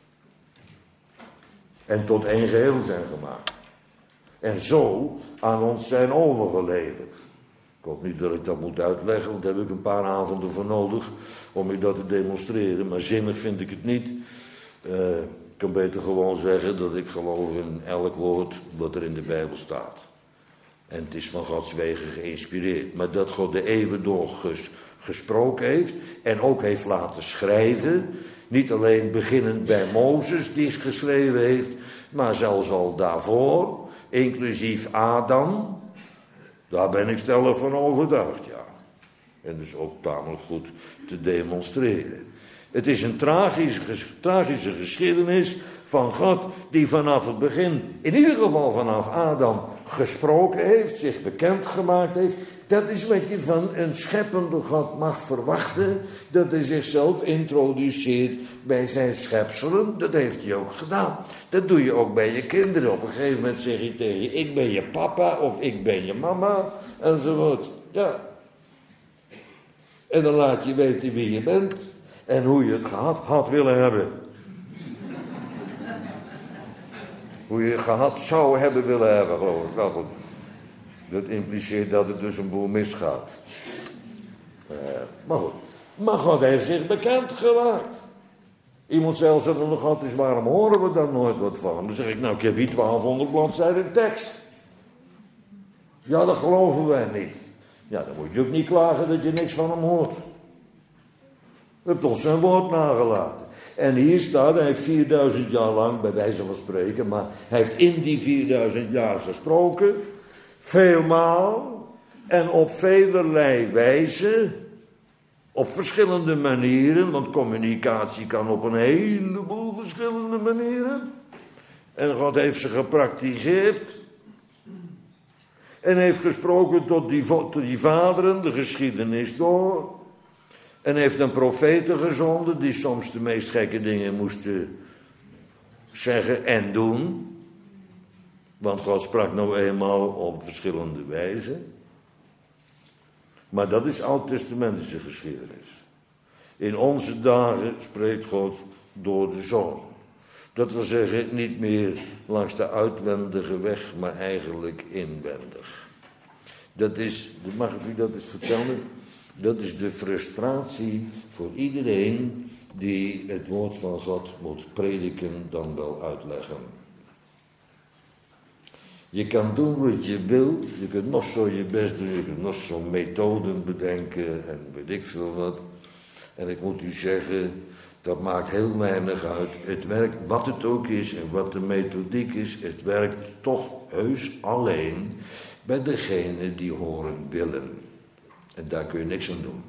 En tot één geheel zijn gemaakt. En zo aan ons zijn overgeleverd. Ik hoop niet dat ik dat moet uitleggen, want daar heb ik een paar avonden voor nodig om u dat te demonstreren. Maar zinnig vind ik het niet. Uh, Ik kan beter gewoon zeggen dat ik geloof in elk woord wat er in de Bijbel staat. En het is van Gods wegen geïnspireerd. Maar dat God de eeuwen door ges, gesproken heeft en ook heeft laten schrijven. Niet alleen beginnend bij Mozes die het geschreven heeft, maar zelfs al daarvoor, inclusief Adam. Daar ben ik stellig van overtuigd, ja. En dus ook tamelijk goed te demonstreren. Het is een tragische, tragische geschiedenis van God die vanaf het begin, in ieder geval vanaf Adam, gesproken heeft, zich bekendgemaakt heeft. Dat is wat je van een scheppende God mag verwachten, dat hij zichzelf introduceert bij zijn schepselen. Dat heeft hij ook gedaan. Dat doe je ook bij je kinderen. Op een gegeven moment zeg je tegen je, ik ben je papa of ik ben je mama, enzovoort. Ja. En dan laat je weten wie je bent. En hoe je het gehad had willen hebben. Hoe je het gehad zou hebben willen hebben, geloof ik. Nou goed. Dat impliceert dat het dus een boel misgaat. Uh, maar goed. Maar God heeft zich bekend gemaakt. Iemand zelfs dat er nog God is, waarom horen we daar nooit wat van? Dan zeg ik, nou ik heb hier twaalfhonderd bladzijden tekst. Ja, dat geloven wij niet. Ja, dan moet je ook niet klagen dat je niks van hem hoort. Hij heeft ons zijn woord nagelaten. En hier staat, hij heeft vierduizend jaar lang, bij wijze van spreken, maar hij heeft in die vierduizend jaar gesproken, veelmaal en op velerlei wijze, op verschillende manieren, want communicatie kan op een heleboel verschillende manieren. En God heeft ze gepraktiseerd. En heeft gesproken tot die, tot die vaderen, de geschiedenis door. En heeft een profeten gezonden die soms de meest gekke dingen moesten zeggen en doen. Want God sprak nou eenmaal op verschillende wijzen. Maar dat is oud-testamentische geschiedenis. In onze dagen spreekt God door de Zoon. Dat wil zeggen, niet meer langs de uitwendige weg, maar eigenlijk inwendig. Dat is, mag ik u dat eens vertellen? Dat is de frustratie voor iedereen die het woord van God moet prediken, dan wel uitleggen. Je kan doen wat je wil, je kunt nog zo je best doen, je kunt nog zo methoden bedenken en weet ik veel wat. En ik moet u zeggen, dat maakt heel weinig uit. Het werkt, wat het ook is en wat de methodiek is, het werkt toch heus alleen bij degene die horen willen. En daar kun je niks aan doen.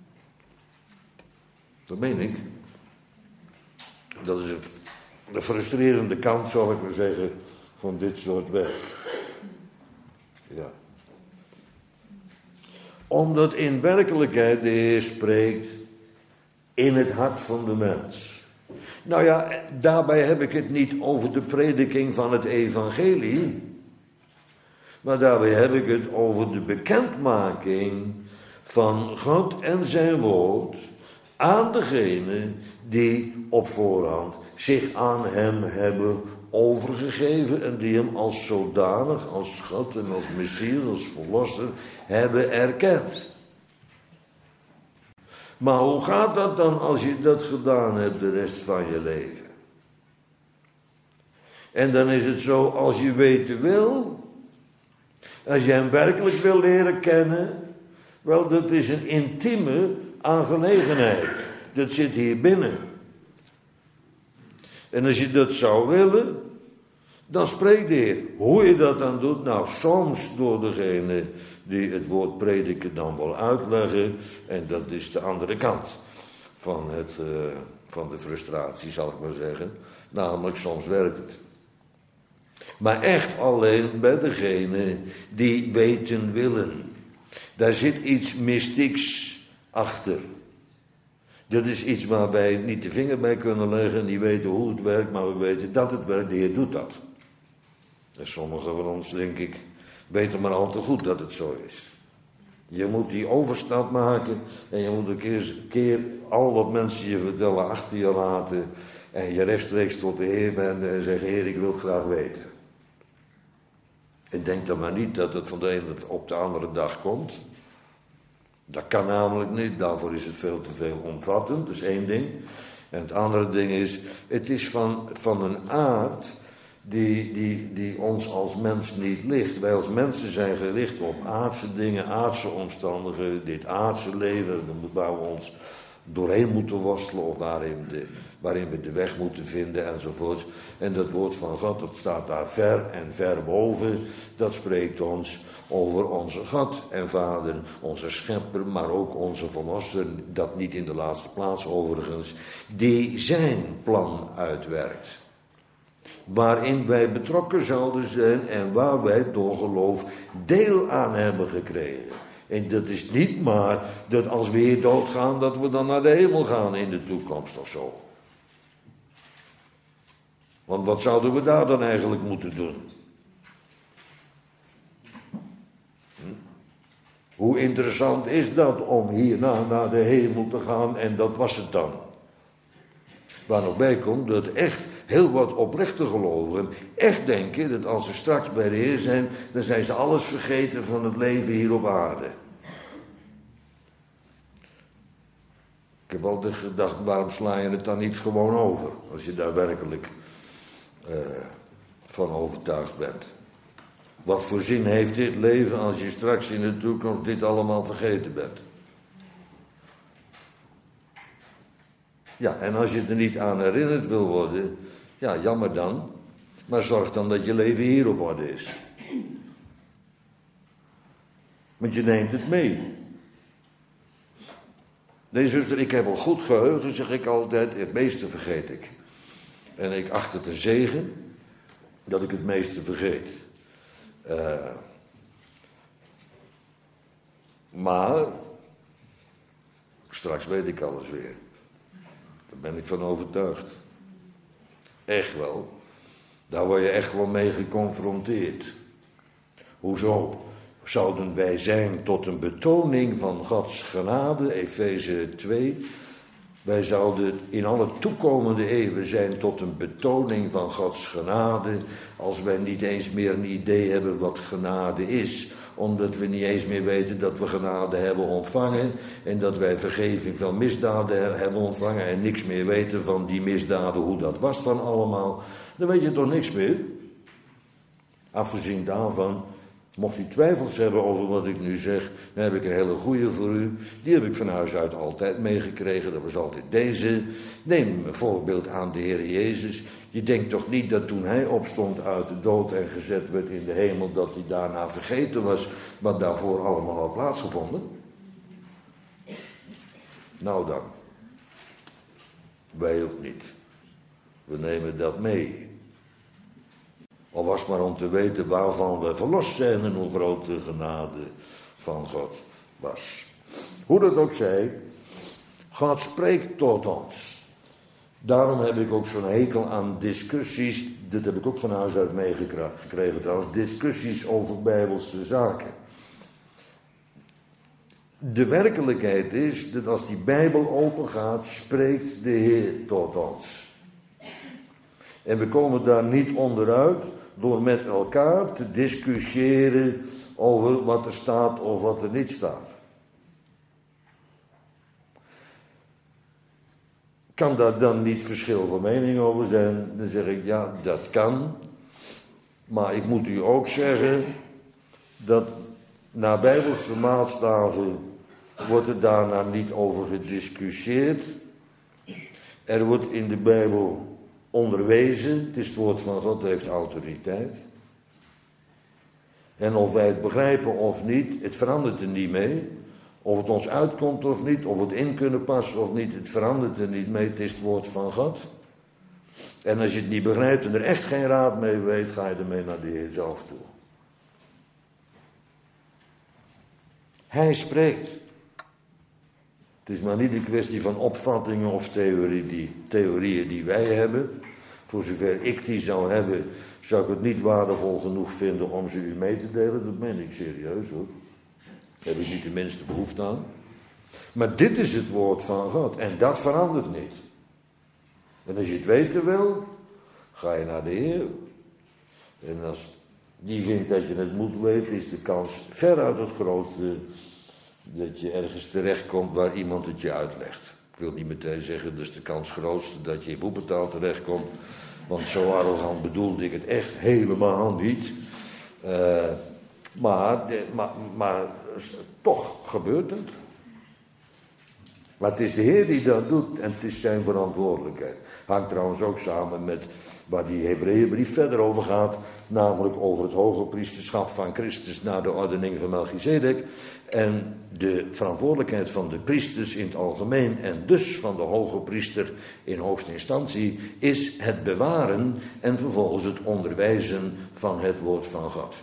Dat meen ik. Dat is de frustrerende kant, zou ik maar zeggen, van dit soort werk. Ja. Omdat in werkelijkheid de Heer spreekt in het hart van de mens. Nou ja, daarbij heb ik het niet over de prediking van het evangelie. Maar daarbij heb ik het over de bekendmaking van God en zijn woord aan degene die op voorhand zich aan hem hebben overgegeven en die hem als zodanig, als God en als Messias, als verlosser hebben erkend. Maar hoe gaat dat dan als je dat gedaan hebt de rest van je leven? En dan is het zo, als je weten wil, als je hem werkelijk wil leren kennen, wel, dat is een intieme aangelegenheid. Dat zit hier binnen. En als je dat zou willen, dan spreekt de Heer. Hoe je dat dan doet? Nou, soms door degene die het woord prediken dan wel uitleggen. En dat is de andere kant van, het, uh, van de frustratie, zal ik maar zeggen. Namelijk, soms werkt het. Maar echt alleen bij degene die weten willen. Daar zit iets mystieks achter. Dat is iets waar wij niet de vinger bij kunnen leggen, niet weten hoe het werkt, maar we weten dat het werkt, de Heer doet dat. En sommigen van ons, denk ik, weten maar al te goed dat het zo is. Je moet die overstap maken en je moet een keer, keer al wat mensen je vertellen achter je laten en je rechtstreeks tot de Heer bent en zeggen, Heer, ik wil het graag weten. En denk dan maar niet dat het van de ene op de andere dag komt. Dat kan namelijk niet, daarvoor is het veel te veel omvattend, dat is één ding. En het andere ding is, het is van, van een aard die, die, die ons als mens niet ligt. Wij als mensen zijn gericht op aardse dingen, aardse omstandigheden, dit aardse leven, waar we ons doorheen moeten worstelen of waarin, de, waarin we de weg moeten vinden enzovoort. En dat woord van God, dat staat daar ver en ver boven, dat spreekt ons over onze God en Vader, onze Schepper, maar ook onze Verlosser, dat niet in de laatste plaats overigens, die zijn plan uitwerkt. Waarin wij betrokken zouden zijn en waar wij door geloof deel aan hebben gekregen. En dat is niet maar dat als we hier doodgaan, dat we dan naar de hemel gaan in de toekomst of zo. Want wat zouden we daar dan eigenlijk moeten doen? Hm? Hoe interessant is dat om hierna naar de hemel te gaan en dat was het dan. Waar nog bij komt dat echt heel wat oprechte gelovigen echt denken dat als ze straks bij de Heer zijn, dan zijn ze alles vergeten van het leven hier op aarde. Ik heb altijd gedacht, waarom sla je het dan niet gewoon over, als je daar werkelijk uh, van overtuigd bent. Wat voor zin heeft dit leven als je straks in de toekomst dit allemaal vergeten bent? Ja, en als je er niet aan herinnerd wil worden, ja, jammer dan. Maar zorg dan dat je leven hier op orde is. Want je neemt het mee. Nee, zuster, ik heb al goed geheugen, zeg ik altijd. Het meeste vergeet ik. En ik acht het een zegen dat ik het meeste vergeet. Uh, maar straks weet ik alles weer. Daar ben ik van overtuigd. Echt wel. Daar word je echt wel mee geconfronteerd. Hoezo zouden wij zijn tot een betoning van Gods genade, Efeze twee. Wij zouden in alle toekomende eeuwen zijn tot een betoning van Gods genade, als wij niet eens meer een idee hebben wat genade is. Omdat we niet eens meer weten dat we genade hebben ontvangen en dat wij vergeving van misdaden hebben ontvangen en niks meer weten van die misdaden, hoe dat was van allemaal. Dan weet je toch niks meer. Afgezien daarvan, mocht u twijfels hebben over wat ik nu zeg, dan heb ik een hele goeie voor u. Die heb ik van huis uit altijd meegekregen, dat was altijd deze. Neem een voorbeeld aan de Heer Jezus. Je denkt toch niet dat toen hij opstond uit de dood en gezet werd in de hemel, dat hij daarna vergeten was wat daarvoor allemaal had plaatsgevonden? Nou dan, wij ook niet. We nemen dat mee. Al was maar om te weten waarvan we verlost zijn en hoe groot de genade van God was. Hoe dat ook zij, God spreekt tot ons. Daarom heb ik ook zo'n hekel aan discussies, dit heb ik ook van huis uit meegekregen trouwens, discussies over bijbelse zaken. De werkelijkheid is dat als die Bijbel open gaat, spreekt de Heer tot ons. En we komen daar niet onderuit door met elkaar te discussiëren over wat er staat of wat er niet staat. Kan daar dan niet verschil van mening over zijn? Dan zeg ik, ja, dat kan. Maar ik moet u ook zeggen dat naar Bijbelse maatstaven wordt er daarna niet over gediscussieerd. Er wordt in de Bijbel onderwezen. Het is het woord van God, dat heeft autoriteit. En of wij het begrijpen of niet, het verandert er niet mee. Of het ons uitkomt of niet, of we het in kunnen passen of niet, het verandert er niet mee. Het is het woord van God. En als je het niet begrijpt en er echt geen raad mee weet, ga je ermee naar de Heer zelf toe. Hij spreekt. Het is maar niet een kwestie van opvattingen of theorie die, theorieën die wij hebben. Voor zover ik die zou hebben, zou ik het niet waardevol genoeg vinden om ze u mee te delen. Dat meen ik serieus hoor. Daar heb ik niet de minste behoefte aan. Maar dit is het woord van God en dat verandert niet. En als je het weten wil, ga je naar de Heer. En als die vindt dat je het moet weten, is de kans veruit het grootste dat je ergens terechtkomt waar iemand het je uitlegt. Ik wil niet meteen zeggen, dat is de kans grootste dat je in Wuppertal terechtkomt. Want zo arrogant bedoelde ik het echt helemaal niet. Uh, maar, de, maar, maar toch gebeurt het. Maar het is de Heer die dat doet en het is zijn verantwoordelijkheid. Hangt trouwens ook samen met waar die Hebreeënbrief verder over gaat. Namelijk over het hoge priesterschap van Christus naar de ordening van Melchizedek. En de verantwoordelijkheid van de priesters in het algemeen en dus van de hoge priester in hoogste instantie is het bewaren en vervolgens het onderwijzen van het woord van God.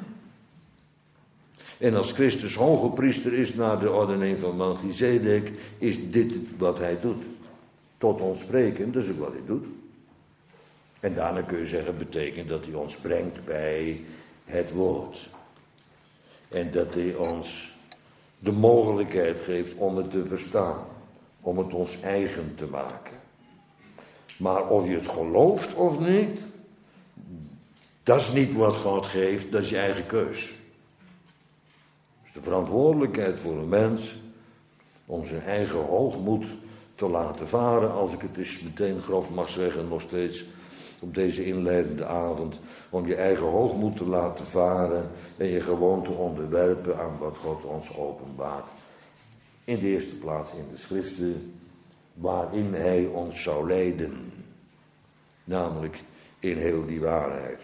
En als Christus hoge priester is naar de ordening van Melchizedek, is dit wat hij doet. Tot ons spreken, dat is ook wat hij doet. En daarna kun je zeggen, betekent dat hij ons brengt bij het woord. En dat hij ons de mogelijkheid geeft om het te verstaan. Om het ons eigen te maken. Maar of je het gelooft of niet, dat is niet wat God geeft, dat is je eigen keus. De verantwoordelijkheid voor een mens om zijn eigen hoogmoed te laten varen, als ik het dus meteen grof mag zeggen, nog steeds op deze inleidende avond, om je eigen hoogmoed te laten varen en je gewoon te onderwerpen aan wat God ons openbaart. In de eerste plaats in de schriften, waarin hij ons zou leiden, namelijk in heel die waarheid.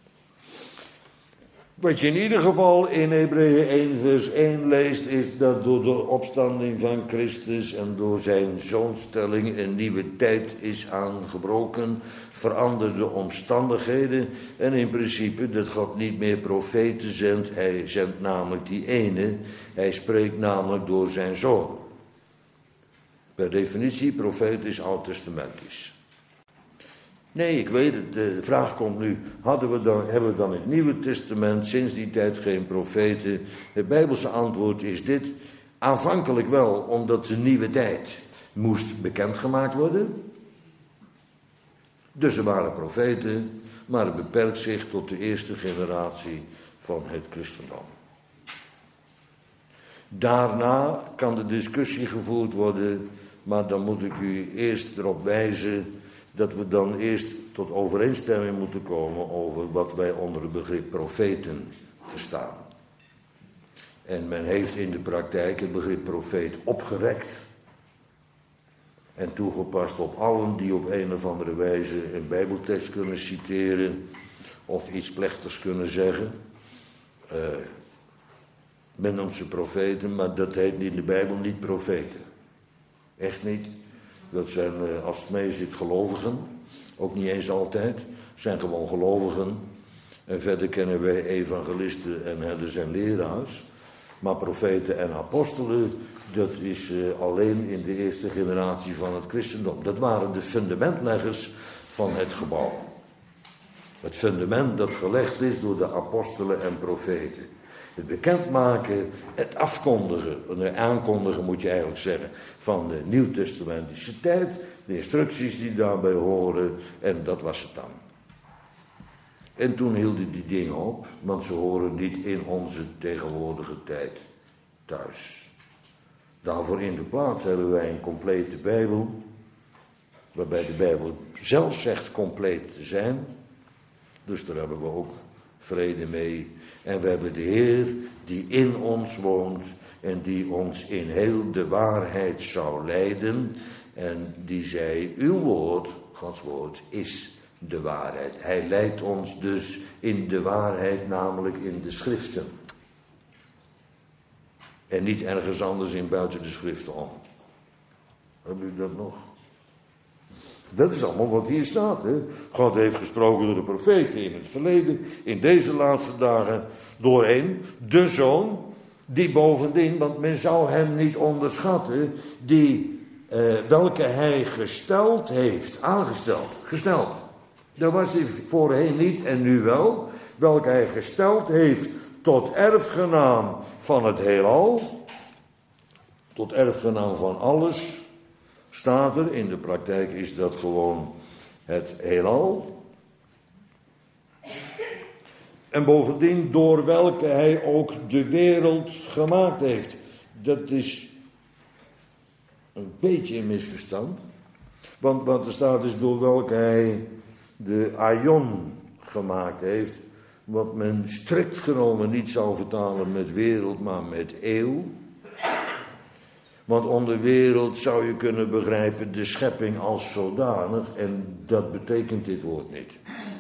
Wat je in ieder geval in Hebreeën één vers één leest, is dat door de opstanding van Christus en door zijn zoonstelling een nieuwe tijd is aangebroken, veranderde omstandigheden en in principe dat God niet meer profeten zendt, hij zendt namelijk die ene, hij spreekt namelijk door zijn zoon. Per definitie, profeet is oud-testamentisch. Nee, ik weet het, de vraag komt nu, hadden we dan, hebben we dan in het Nieuwe Testament sinds die tijd geen profeten? Het Bijbelse antwoord is dit, aanvankelijk wel, omdat de nieuwe tijd moest bekendgemaakt worden. Dus er waren profeten, maar het beperkt zich tot de eerste generatie van het christendom. Daarna kan de discussie gevoerd worden, maar dan moet ik u eerst erop wijzen dat we dan eerst tot overeenstemming moeten komen over wat wij onder het begrip profeten verstaan. En men heeft in de praktijk het begrip profeet opgerekt en toegepast op allen die op een of andere wijze een bijbeltekst kunnen citeren of iets plechtigs kunnen zeggen. Uh, men noemt ze profeten, maar dat heet in de Bijbel niet profeten. Echt niet. Dat zijn, als het mee zit, gelovigen. Ook niet eens altijd. Zijn gewoon gelovigen. En verder kennen wij evangelisten en herders en leraars. Maar profeten en apostelen, dat is uh, alleen in de eerste generatie van het christendom. Dat waren de fundamentleggers van het gebouw. Het fundament dat gelegd is door de apostelen en profeten. Het bekendmaken, het afkondigen, het aankondigen moet je eigenlijk zeggen, van de nieuwtestamentische tijd, de instructies die daarbij horen, en dat was het dan. En toen hielden die dingen op, want ze horen niet in onze tegenwoordige tijd thuis. Daarvoor in de plaats hebben wij een complete Bijbel, waarbij de Bijbel zelf zegt compleet te zijn. Dus daar hebben we ook vrede mee. En we hebben de Heer die in ons woont en die ons in heel de waarheid zou leiden. En die zei, uw woord, Gods woord is de waarheid. Hij leidt ons dus in de waarheid, namelijk in de schriften. En niet ergens anders in buiten de schriften om. Hebben jullie dat nog? Dat is allemaal wat hier staat. Hè? God heeft gesproken door de profeten in het verleden, in deze laatste dagen, doorheen de Zoon, die bovendien, want men zou hem niet onderschatten, die, eh, welke hij gesteld heeft, aangesteld, gesteld. Dat was hij voorheen niet en nu wel, welke hij gesteld heeft tot erfgenaam van het heelal, tot erfgenaam van alles. Staat er, in de praktijk is dat gewoon het heelal. En bovendien door welke hij ook de wereld gemaakt heeft. Dat is een beetje een misverstand. Want wat er staat is door welke hij de aion gemaakt heeft. Wat men strikt genomen niet zou vertalen met wereld, maar met eeuw. Want onder wereld zou je kunnen begrijpen de schepping als zodanig. En dat betekent dit woord niet.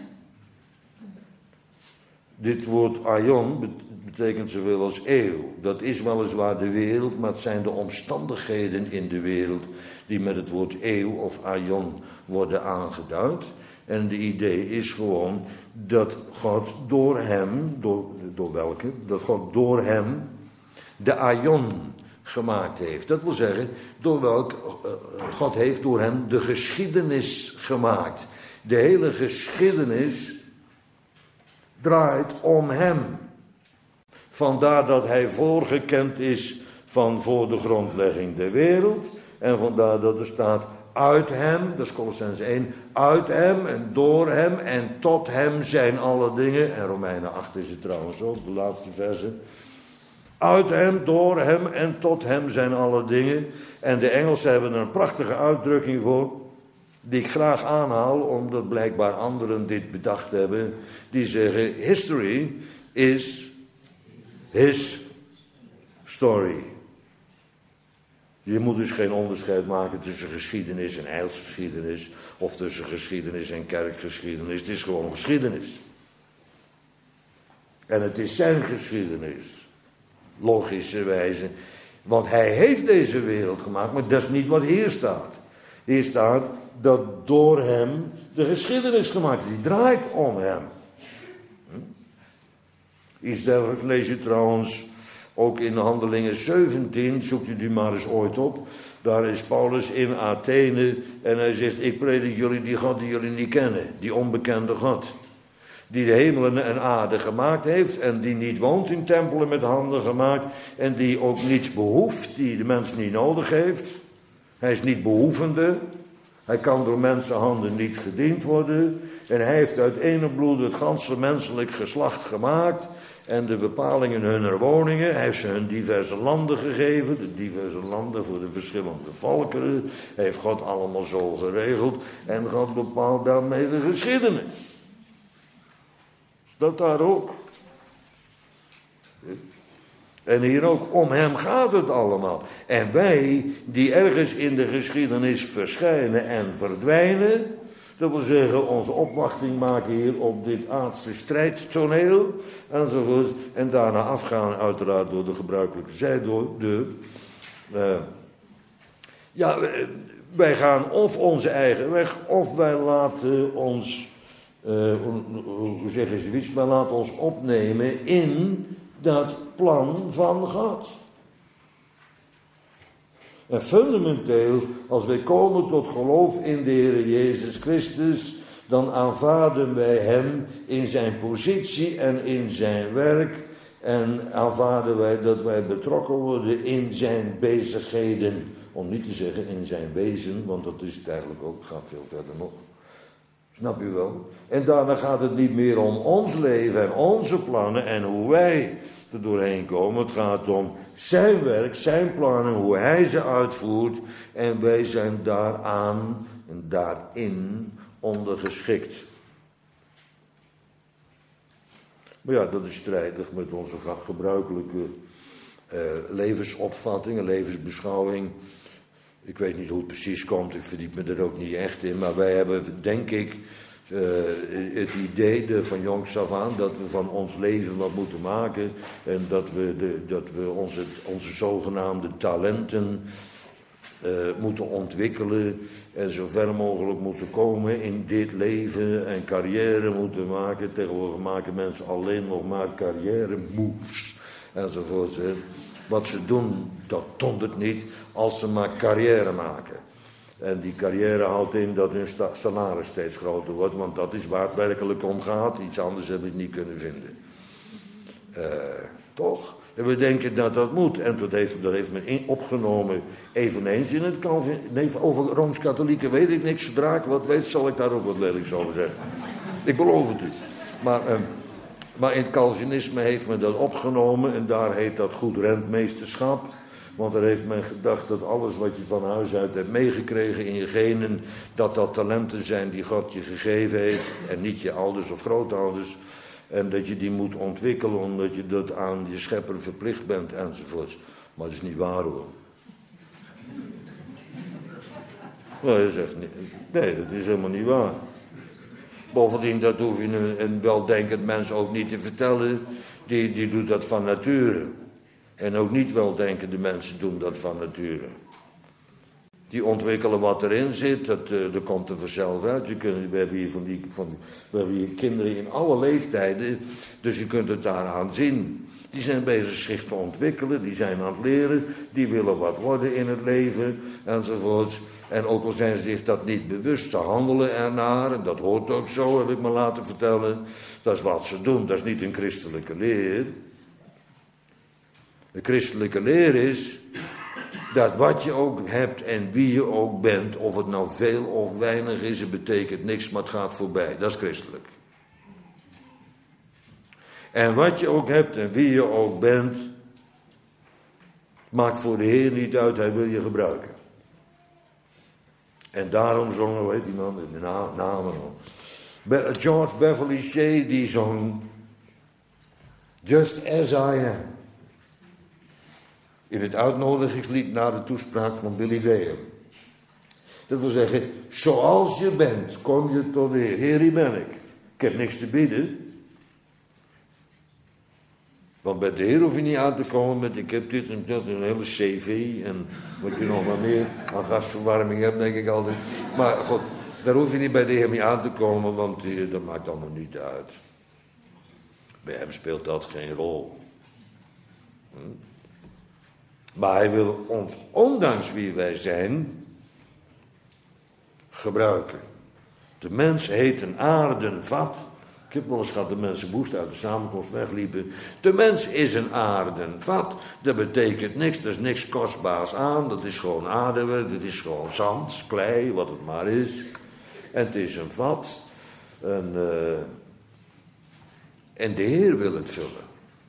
Dit woord aion betekent zoveel als eeuw. Dat is weliswaar de wereld, maar het zijn de omstandigheden in de wereld die met het woord eeuw of aion worden aangeduid. En de idee is gewoon dat God door hem, door, door welke, dat God door hem de aion gemaakt heeft. Dat wil zeggen, door welk God heeft door hem de geschiedenis gemaakt. De hele geschiedenis draait om hem. Vandaar dat hij voorgekend is van voor de grondlegging der wereld. En vandaar dat er staat uit hem, dat is Kolossenzen één, uit hem en door hem en tot hem zijn alle dingen. En Romeinen acht is het trouwens ook, de laatste verse. Uit hem, door hem en tot hem zijn alle dingen. En de Engelsen hebben er een prachtige uitdrukking voor, die ik graag aanhaal, omdat blijkbaar anderen dit bedacht hebben. Die zeggen, history is his story. Je moet dus geen onderscheid maken tussen geschiedenis en heilsgeschiedenis, of tussen geschiedenis en kerkgeschiedenis. Het is gewoon geschiedenis. En het is zijn geschiedenis. Logischerwijze. Want hij heeft deze wereld gemaakt, maar dat is niet wat hier staat. Hier staat dat door hem de geschiedenis gemaakt is. Die draait om hem. Iets dergelijks lees je trouwens ook in Handelingen zeventien. Zoekt u die maar eens ooit op. Daar is Paulus in Athene en hij zegt, ik predik jullie die God die jullie niet kennen. Die onbekende God. Die de hemelen en aarde gemaakt heeft en die niet woont in tempelen met handen gemaakt en die ook niets behoeft, die de mens niet nodig heeft. Hij is niet behoevende, hij kan door mensenhanden niet gediend worden en hij heeft uit ene bloed het ganse menselijk geslacht gemaakt en de bepalingen hunner woningen. Hij heeft ze hun diverse landen gegeven, de diverse landen voor de verschillende volkeren, heeft God allemaal zo geregeld en God bepaalt daarmee de geschiedenis. Dat daar ook. En hier ook, om hem gaat het allemaal. En wij, die ergens in de geschiedenis verschijnen en verdwijnen, dat wil zeggen, onze opwachting maken hier op dit aardse strijdtoneel, enzovoort, en daarna afgaan uiteraard door de gebruikelijke zijdeur. Uh, ja, wij gaan of onze eigen weg, of wij laten ons... Uh, hoe, hoe zeggen ze iets? Maar laat ons opnemen in dat plan van God. En fundamenteel, als wij komen tot geloof in de Heer Jezus Christus, dan aanvaarden wij hem in zijn positie en in zijn werk. En aanvaarden wij dat wij betrokken worden in zijn bezigheden. Om niet te zeggen in zijn wezen, want dat is het eigenlijk ook, het gaat veel verder nog. Snap u wel? En daarna gaat het niet meer om ons leven en onze plannen en hoe wij er doorheen komen. Het gaat om zijn werk, zijn plannen, hoe hij ze uitvoert. En wij zijn daaraan en daarin ondergeschikt. Maar ja, dat is strijdig met onze gebruikelijke uh, levensopvatting, levensbeschouwing. Ik weet niet hoe het precies komt, ik verdiep me er ook niet echt in. Maar wij hebben, denk ik, uh, het idee de, van jongs af aan dat we van ons leven wat moeten maken. En dat we, de, dat we onze, onze zogenaamde talenten uh, moeten ontwikkelen. En zo ver mogelijk moeten komen in dit leven en carrière moeten maken. Tegenwoordig maken mensen alleen nog maar carrière moves enzovoort. Wat ze doen, dat dondert niet als ze maar carrière maken. En die carrière houdt in dat hun salaris steeds groter wordt, want dat is waar het werkelijk om gaat. Iets anders heb ik niet kunnen vinden. Uh, toch? En we denken dat dat moet. En dat heeft, dat heeft men in, opgenomen eveneens in het Calvin. Nee, over Rooms-Katholieken weet ik niks. Zodra ik wat weet, zal ik daar ook wat lelijks over zeggen. Ik beloof het u. Maar, uh, maar in het Calvinisme heeft men dat opgenomen en daar heet dat goed rentmeesterschap. Want er heeft men gedacht dat alles wat je van huis uit hebt meegekregen in je genen, dat dat talenten zijn die God je gegeven heeft en niet je ouders of grootouders. En dat je die moet ontwikkelen omdat je dat aan je schepper verplicht bent enzovoorts. Maar dat is niet waar hoor. Nou, je zegt niet. Nee, dat is helemaal niet waar. Bovendien, dat hoef je een, een weldenkend mens ook niet te vertellen. Die, die doet dat van nature. En ook niet weldenkende mensen doen dat van nature. Die ontwikkelen wat erin zit, dat, uh, dat komt er vanzelf uit. Je kunt, we, hebben hier van die, van, we hebben hier kinderen in alle leeftijden, dus je kunt het daaraan zien. Die zijn bezig zich te ontwikkelen, die zijn aan het leren, die willen wat worden in het leven, enzovoort. En ook al zijn ze zich dat niet bewust, ze handelen ernaar, en dat hoort ook zo, heb ik me laten vertellen. Dat is wat ze doen, dat is niet een christelijke leer. De christelijke leer is dat wat je ook hebt en wie je ook bent, of het nou veel of weinig is, het betekent niks, maar het gaat voorbij. Dat is christelijk. En wat je ook hebt en wie je ook bent, maakt voor de Heer niet uit, hij wil je gebruiken. En daarom zongen, hoe heet die man, de na- namen nog. George Beverly Shea, die zong Just As I Am. In het uitnodigingslied na de toespraak van Billy Graham. Dat wil zeggen, zoals je bent, kom je tot de Heer. Heer, hier ben ik. Ik heb niks te bieden. Want bij de Heer hoef je niet aan te komen met, ik heb dit en dat, een hele cv en wat je nog maar meer aan gasverwarming hebt, denk ik altijd. Maar god, daar hoef je niet bij de Heer mee aan te komen, want die, dat maakt allemaal niet uit. Bij hem speelt dat geen rol. Hm? Maar hij wil ons, ondanks wie wij zijn, gebruiken. De mens heet een aarden vat. Ik heb wel eens gehad dat mensen woest uit de samenkomst wegliepen. De mens is een aarden vat. Dat betekent niks, er is niks kostbaars aan. Dat is gewoon aardewerk, dat is gewoon zand, klei, wat het maar is. En het is een vat. En, uh, en de Heer wil het vullen.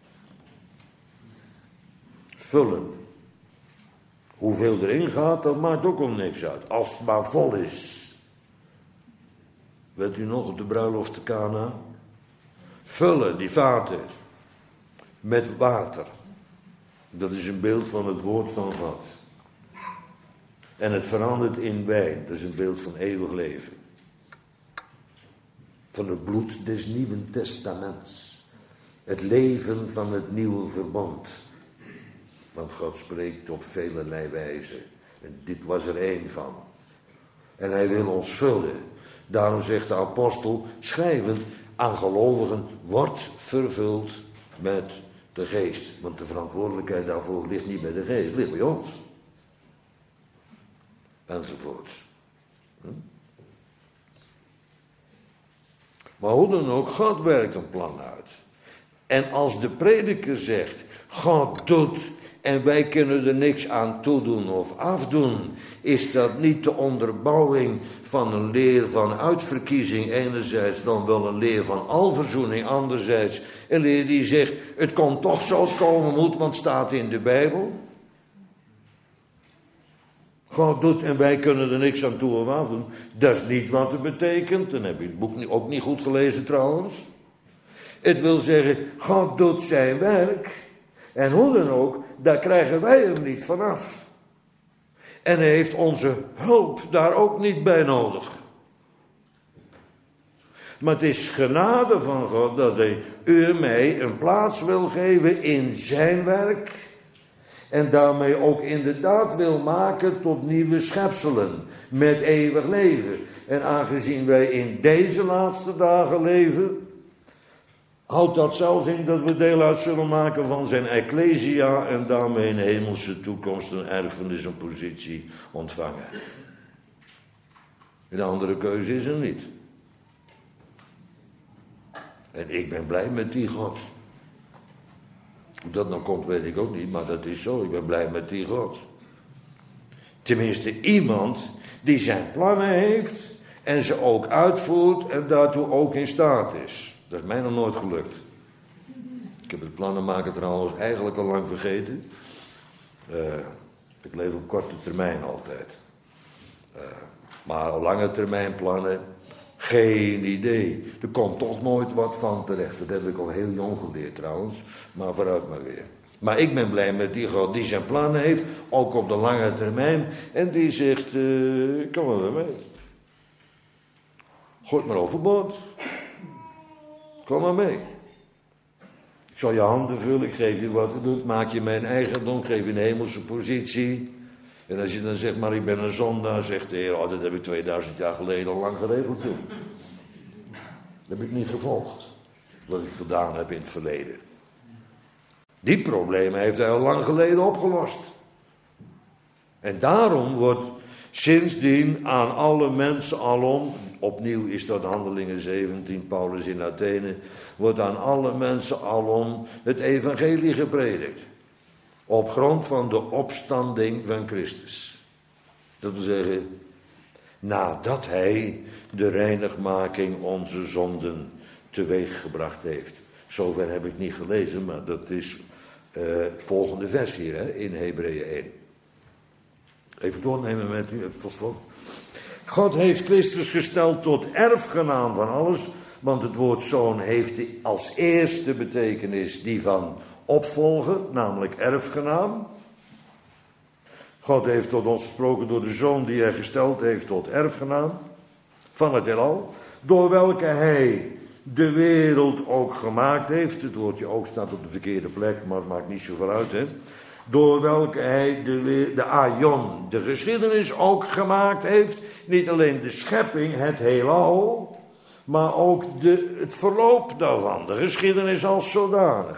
Vullen. Hoeveel erin gaat, dat maakt ook al niks uit. Als het maar vol is. Weet u nog op de bruiloft te Kana? Vullen die vaten met water. Dat is een beeld van het woord van God. En het verandert in wijn. Dat is een beeld van eeuwig leven. Van het bloed des Nieuwen Testaments. Het leven van het nieuwe verbond. Want God spreekt op velerlei wijzen. En dit was er één van. En hij wil ons vullen. Daarom zegt de apostel, schrijvend aan gelovigen, wordt vervuld met de geest. Want de verantwoordelijkheid daarvoor ligt niet bij de geest, ligt bij ons. Enzovoort. Hm? Maar hoe dan ook, God werkt een plan uit. En als de prediker zegt, God doet en wij kunnen er niks aan toedoen of afdoen, is dat niet de onderbouwing van een leer van uitverkiezing enerzijds, dan wel een leer van alverzoening anderzijds. Een leer die zegt, het kon toch zo komen moet, want het staat in de Bijbel. God doet en wij kunnen er niks aan toe of afdoen. Dat is niet wat het betekent. Dan heb je het boek ook niet goed gelezen trouwens. Het wil zeggen, God doet zijn werk. En hoe dan ook, daar krijgen wij hem niet vanaf. En hij heeft onze hulp daar ook niet bij nodig. Maar het is genade van God dat hij u en mij een plaats wil geven in zijn werk. En daarmee ook inderdaad wil maken tot nieuwe schepselen met eeuwig leven. En aangezien wij in deze laatste dagen leven, houdt dat zelfs in dat we deel uit zullen maken van zijn ecclesia en daarmee een hemelse toekomst, een erfenis, een positie ontvangen. Een andere keuze is er niet. En ik ben blij met die God. Hoe dat nou komt weet ik ook niet, maar dat is zo. Ik ben blij met die God. Tenminste iemand die zijn plannen heeft en ze ook uitvoert en daartoe ook in staat is. Dat is mij nog nooit gelukt. Ik heb het plannenmaken trouwens eigenlijk al lang vergeten. Uh, ik leef op korte termijn altijd. Uh, maar lange termijn plannen, geen idee. Er komt toch nooit wat van terecht. Dat heb ik al heel jong geleerd trouwens. Maar vooruit maar weer. Maar ik ben blij met die God die zijn plannen heeft. Ook op de lange termijn. En die zegt, uh, kom maar weer mee. Gooi maar overboord. Kom maar mee. Ik zal je handen vullen. Ik geef je wat je doet. Maak je mijn eigendom. Geef je een hemelse positie. En als je dan zegt, maar ik ben een zondaar, zegt de Heer, oh, dat heb ik tweeduizend jaar geleden al lang geregeld, joh. Dat heb ik niet gevolgd, wat ik gedaan heb in het verleden. Die problemen heeft hij al lang geleden opgelost. En daarom wordt sindsdien aan alle mensen alom, opnieuw is dat Handelingen zeventien, Paulus in Athene, wordt aan alle mensen alom het evangelie gepredikt. Op grond van de opstanding van Christus. Dat wil zeggen, nadat hij de reinigmaking onze zonden teweeggebracht heeft. Zover heb ik niet gelezen, maar dat is uh, het volgende vers hier, hè, in Hebreeën één. Even doornemen met u, even tot slot. God heeft Christus gesteld tot erfgenaam van alles, want het woord zoon heeft als eerste betekenis die van opvolgen, namelijk erfgenaam. God heeft tot ons gesproken door de zoon die hij gesteld heeft tot erfgenaam van het heelal, door welke hij de wereld ook gemaakt heeft. Het woordje ook staat op de verkeerde plek, maar het maakt niet zoveel uit, hè. Door welke hij de, de aion, de geschiedenis ook gemaakt heeft. Niet alleen de schepping, het heelal, maar ook de, het verloop daarvan. De geschiedenis als zodanig.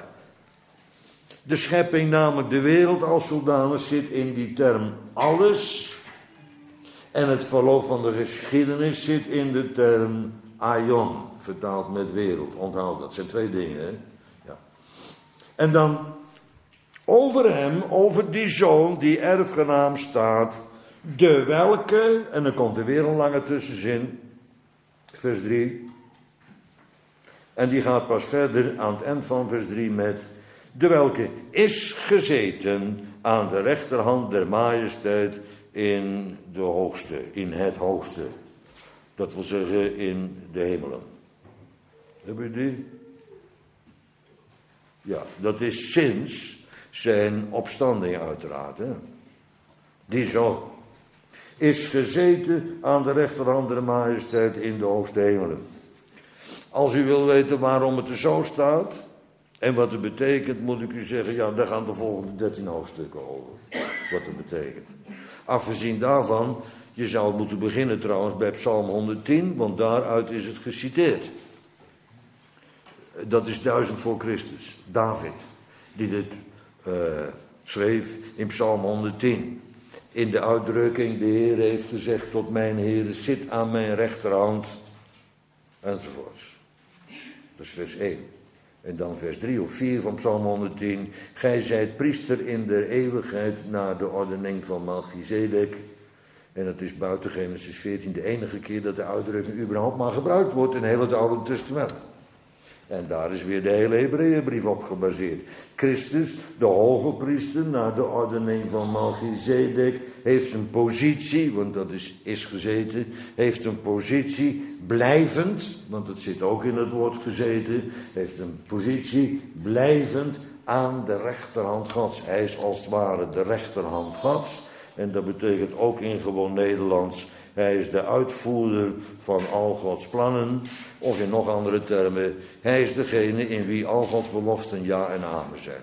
De schepping, namelijk de wereld als zodanig, zit in die term alles. En het verloop van de geschiedenis zit in de term aion, vertaald met wereld. Onthoud, dat zijn twee dingen, hè? Ja. En dan over hem, over die zoon die erfgenaam staat, de welke, en dan komt er weer een lange tussenzin, vers drie. En die gaat pas verder aan het eind van vers drie met, de welke is gezeten aan de rechterhand der majesteit in de hoogste, in het hoogste. Dat wil zeggen in de hemelen. Hebben jullie die? Ja, dat is sinds zijn opstanding uiteraard. Hè? Die zoon is gezeten aan de rechterhand der majesteit in de hoogste hemelen. Als u wil weten waarom het er zo staat en wat het betekent, moet ik u zeggen, ja, daar gaan de volgende dertien hoofdstukken over. Wat het betekent. Afgezien daarvan, je zou moeten beginnen trouwens bij Psalm honderdtien, want daaruit is het geciteerd. Dat is duizend voor Christus, David, die dit uh, schreef in Psalm honderdtien. In de uitdrukking, de Heer heeft gezegd tot mijn Heer, zit aan mijn rechterhand, enzovoorts. Dat is vers één. En dan vers drie of vier van Psalm honderdtien. Gij zijt priester in de eeuwigheid naar de ordening van Melchizedek. En het is buiten Genesis veertien de enige keer dat de uitdrukking überhaupt maar gebruikt wordt in heel het Oude Testament. En daar is weer de hele Hebreeënbrief op gebaseerd. Christus, de hoge priester, naar de ordening van Melchizedek, heeft een positie, want dat is, is gezeten, heeft een positie blijvend, want het zit ook in het woord gezeten, heeft een positie blijvend aan de rechterhand Gods. Hij is als het ware de rechterhand Gods, En dat betekent ook in gewoon Nederlands, hij is de uitvoerder van al Gods plannen. Of in nog andere termen, hij is degene in wie al Gods beloften ja en amen zijn.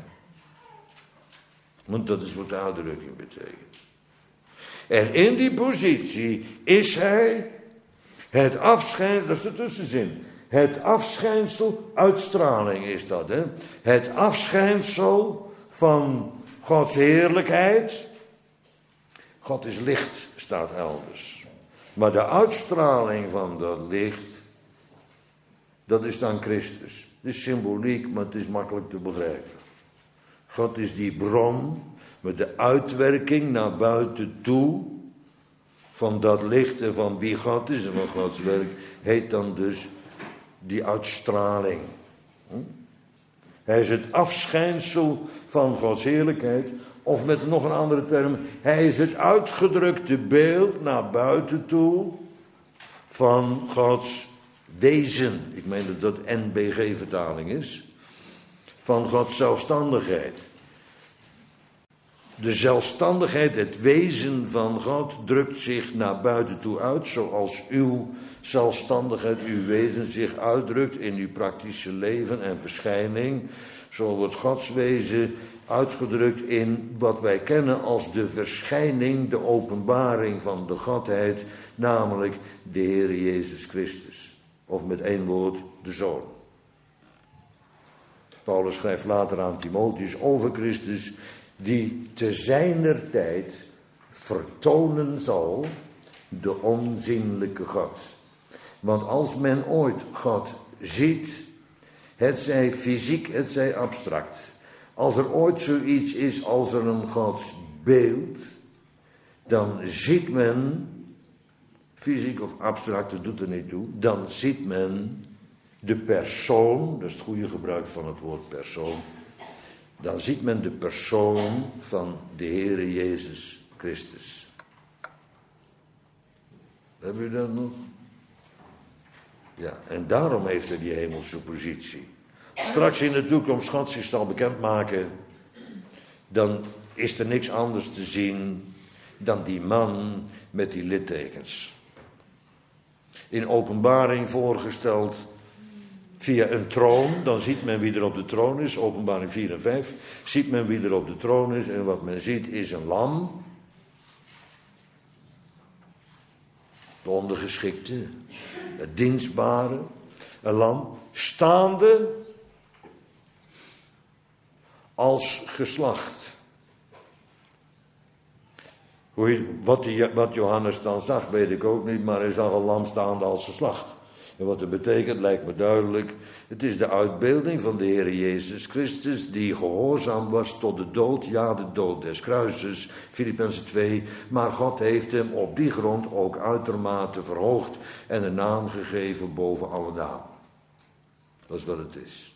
Want dat is wat de uitdrukking betekent. En in die positie is hij het afschijnsel, dat is de tussenzin. Het afschijnsel, uitstraling is dat, hè. Het afschijnsel van Gods heerlijkheid. God is licht, staat elders. Maar de uitstraling van dat licht, dat is dan Christus. Het is symboliek, maar het is makkelijk te begrijpen. God is die bron met de uitwerking naar buiten toe van dat licht en van wie God is en van Gods werk, heet dan dus die uitstraling. Hij is het afschijnsel van Gods heerlijkheid, of met nog een andere term, hij is het uitgedrukte beeld naar buiten toe van Gods wezen. Ik meen dat dat N B G-vertaling is. Van Gods zelfstandigheid. De zelfstandigheid, het wezen van God drukt zich naar buiten toe uit, zoals uw zelfstandigheid, uw wezen zich uitdrukt in uw praktische leven en verschijning. Zo wordt Gods wezen uitgedrukt in wat wij kennen als de verschijning, de openbaring van de Godheid, namelijk de Heer Jezus Christus. Of met één woord, de Zoon. Paulus schrijft later aan Timotheus over Christus, die te zijner tijd vertonen zal de onzienlijke God. Want als men ooit God ziet, het zij fysiek, het zij abstract, als er ooit zoiets is als er een Gods beeld, dan ziet men, fysiek of abstract, dat doet er niet toe, dan ziet men de persoon, dat is het goede gebruik van het woord persoon, dan ziet men de persoon van de Heere Jezus Christus. Hebben u dat nog? Ja, en daarom heeft hij die hemelse positie. Straks in de toekomst God zich zal bekendmaken, dan is er niks anders te zien dan die man met die littekens. In Openbaring voorgesteld via een troon, dan ziet men wie er op de troon is, Openbaring vier en vijf, ziet men wie er op de troon is en wat men ziet is een lam, de ondergeschikte, het dienstbare, een lam, staande als geslacht. Hoe je, wat, die, wat Johannes dan zag, weet ik ook niet, maar hij zag een lam staande als geslacht. En wat dat betekent, lijkt me duidelijk. Het is de uitbeelding van de Heer Jezus Christus, die gehoorzaam was tot de dood, ja, de dood des kruises, Filippenzen twee. Maar God heeft hem op die grond ook uitermate verhoogd en een naam gegeven boven alle naam. Dat is wat het is.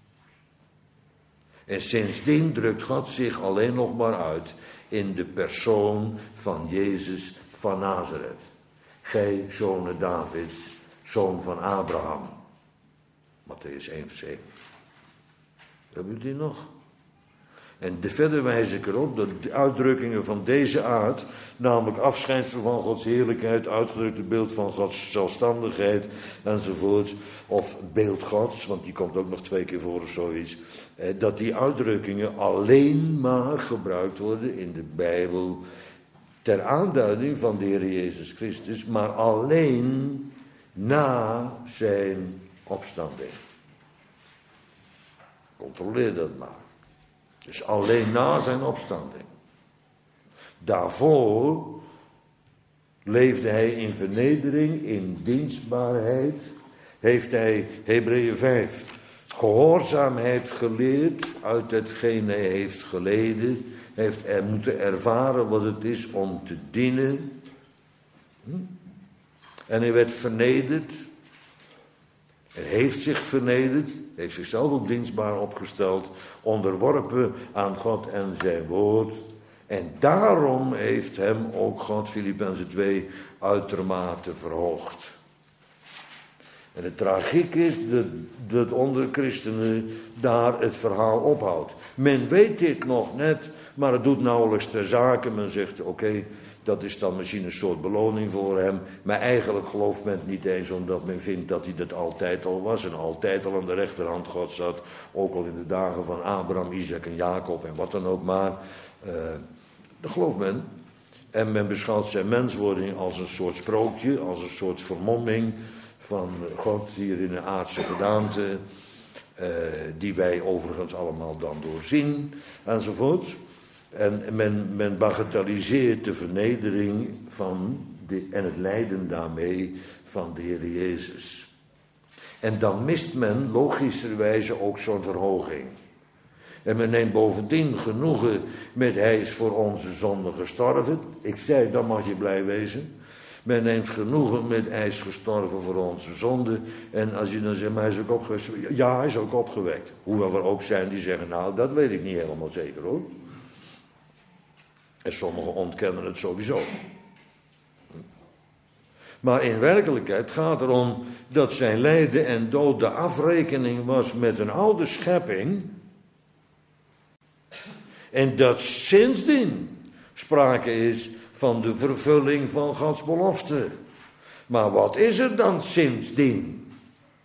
En sindsdien drukt God zich alleen nog maar uit in de persoon van Jezus van Nazareth. Gij, zonen Davids, zoon van Abraham. Mattheüs één vers één. Hebben jullie die nog? En de, verder wijs ik erop dat de uitdrukkingen van deze aard, namelijk afschijnsel van Gods heerlijkheid, uitgedrukte beeld van Gods zelfstandigheid enzovoort, of beeld Gods, want die komt ook nog twee keer voor of zoiets, eh, dat die uitdrukkingen alleen maar gebruikt worden in de Bijbel ter aanduiding van de Heer Jezus Christus, maar alleen na zijn opstanding. Controleer dat maar. Dus alleen na zijn opstanding. Daarvoor leefde hij in vernedering, in dienstbaarheid. Heeft hij, Hebreeën vijf, gehoorzaamheid geleerd uit hetgeen hij heeft geleden. Heeft er moeten ervaren wat het is om te dienen. En hij werd vernederd. Hij heeft zich vernederd, heeft zichzelf ook dienstbaar opgesteld, onderworpen aan God en zijn woord. En daarom heeft hem ook God, Filippenzen twee, uitermate verhoogd. En de tragiek is dat, dat onder christenen daar het verhaal ophoudt. Men weet dit nog net maar het doet nauwelijks ter zake. Men zegt, oké, okay, dat is dan misschien een soort beloning voor hem. Maar eigenlijk gelooft men het niet eens, omdat men vindt dat hij dat altijd al was. En altijd al aan de rechterhand God zat. Ook al in de dagen van Abraham, Isaac en Jacob en wat dan ook maar. Uh, dat gelooft men. En men beschouwt zijn menswording als een soort sprookje, als een soort vermomming van God hier in een aardse gedaante. Uh, die wij overigens allemaal dan doorzien, enzovoort. En men, men bagatelliseert de vernedering van de, en het lijden daarmee van de Heer Jezus. En dan mist men logischerwijze ook zo'n verhoging. En men neemt bovendien genoegen met hij is voor onze zonde gestorven. Ik zei, dan mag je blij wezen. Men neemt genoegen met hij is gestorven voor onze zonde. En als je dan zegt, maar hij is ook opgewekt. Ja, hij is ook opgewekt. Hoewel er ook zijn die zeggen, nou, dat weet ik niet helemaal zeker hoor. En sommigen ontkennen het sowieso. Maar in werkelijkheid gaat het erom dat zijn lijden en dood de afrekening was met een oude schepping. En dat sindsdien sprake is van de vervulling van Gods belofte. Maar wat is er dan sindsdien?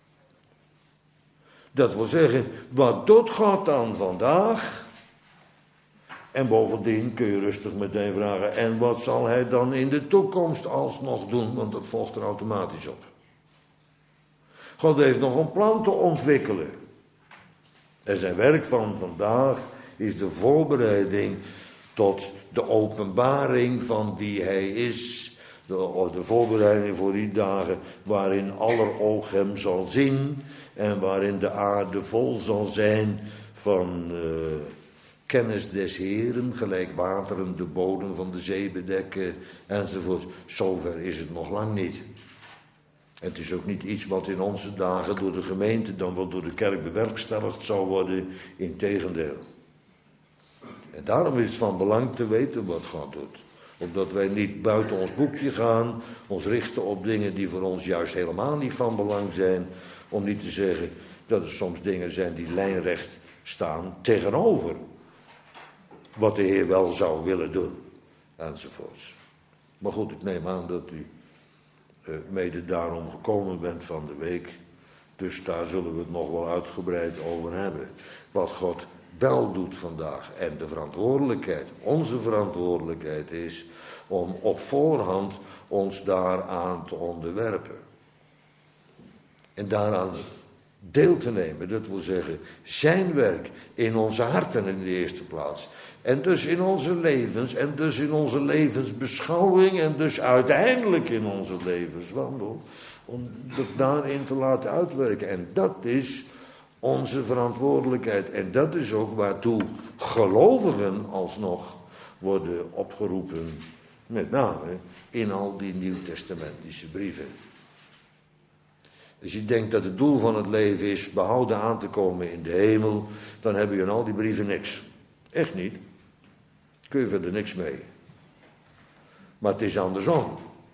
Dat wil zeggen, wat doet God dan vandaag? En bovendien kun je rustig meteen vragen, en wat zal hij dan in de toekomst alsnog doen? Want dat volgt er automatisch op. God heeft nog een plan te ontwikkelen. En zijn werk van vandaag is de voorbereiding tot de openbaring van wie hij is. De, de voorbereiding voor die dagen waarin aller oog hem zal zien. En waarin de aarde vol zal zijn van uh, kennis des Heeren. Gelijk wateren de bodem van de zee bedekken enzovoort. Zover is het nog lang niet. En het is ook niet iets wat in onze dagen door de gemeente dan wel door de kerk bewerkstelligd zou worden. Integendeel. En daarom is het van belang te weten wat God doet. Opdat wij niet buiten ons boekje gaan, ons richten op dingen die voor ons juist helemaal niet van belang zijn. Om niet te zeggen dat er soms dingen zijn die lijnrecht staan tegenover wat de Heer wel zou willen doen. Enzovoorts. Maar goed, ik neem aan dat u uh, mede daarom gekomen bent van de week. Dus daar zullen we het nog wel uitgebreid over hebben. Wat God wel doet vandaag. En de verantwoordelijkheid, onze verantwoordelijkheid is om op voorhand ons daaraan te onderwerpen. En daaraan deel te nemen, dat wil zeggen zijn werk in onze harten in de eerste plaats. En dus in onze levens, en dus in onze levensbeschouwing, en dus uiteindelijk in onze levenswandel, om dat daarin te laten uitwerken. En dat is onze verantwoordelijkheid. En dat is ook waartoe gelovigen alsnog worden opgeroepen. Met name in al die nieuwtestamentische brieven. Als je denkt dat het doel van het leven is behouden aan te komen in de hemel, dan heb je in al die brieven niks. Echt niet. Kun je verder niks mee. Maar het is andersom.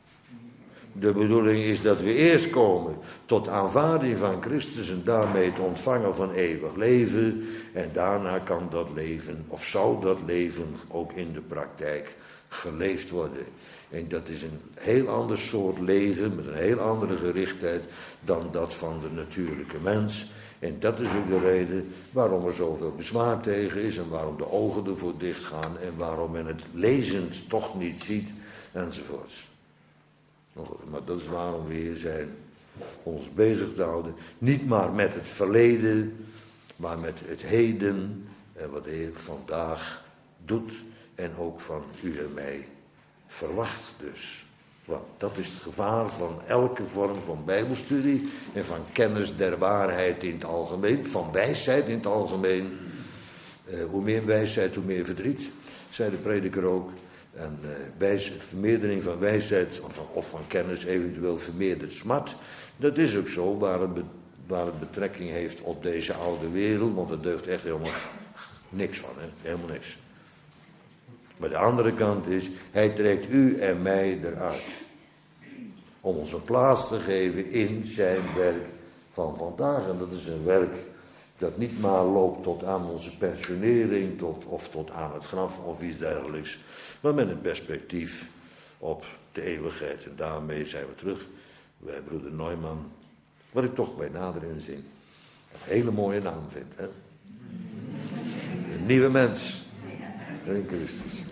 De bedoeling is dat we eerst komen tot aanvaarding van Christus en daarmee het ontvangen van eeuwig leven. En daarna kan dat leven, of zou dat leven ook in de praktijk geleefd worden. En dat is een heel ander soort leven met een heel andere gerichtheid dan dat van de natuurlijke mens. En dat is ook de reden waarom er zoveel bezwaar tegen is en waarom de ogen ervoor dicht gaan en waarom men het lezend toch niet ziet enzovoorts. Maar dat is waarom we hier zijn, ons bezig te houden. Niet maar met het verleden, maar met het heden en wat de Heer vandaag doet en ook van u en mij verwacht dus. Want dat is het gevaar van elke vorm van bijbelstudie en van kennis der waarheid in het algemeen, van wijsheid in het algemeen. Uh, hoe meer wijsheid, hoe meer verdriet, zei de prediker ook. En uh, wijs, vermeerdering van wijsheid of van, of van kennis, eventueel vermeerderd smart. Dat is ook zo, waar het, be, waar het betrekking heeft op deze oude wereld, want er deugt echt helemaal niks van, hè? Helemaal niks. Maar de andere kant is, hij trekt u en mij eruit. Om ons een plaats te geven in zijn werk van vandaag. En dat is een werk Dat niet maar loopt tot aan onze pensionering tot, of tot aan het graf of iets dergelijks. Maar met een perspectief op de eeuwigheid. En daarmee zijn we terug bij broeder Neumann. Wat ik toch bij nader inzien een hele mooie naam vind. Hè? Een nieuwe mens in Christus.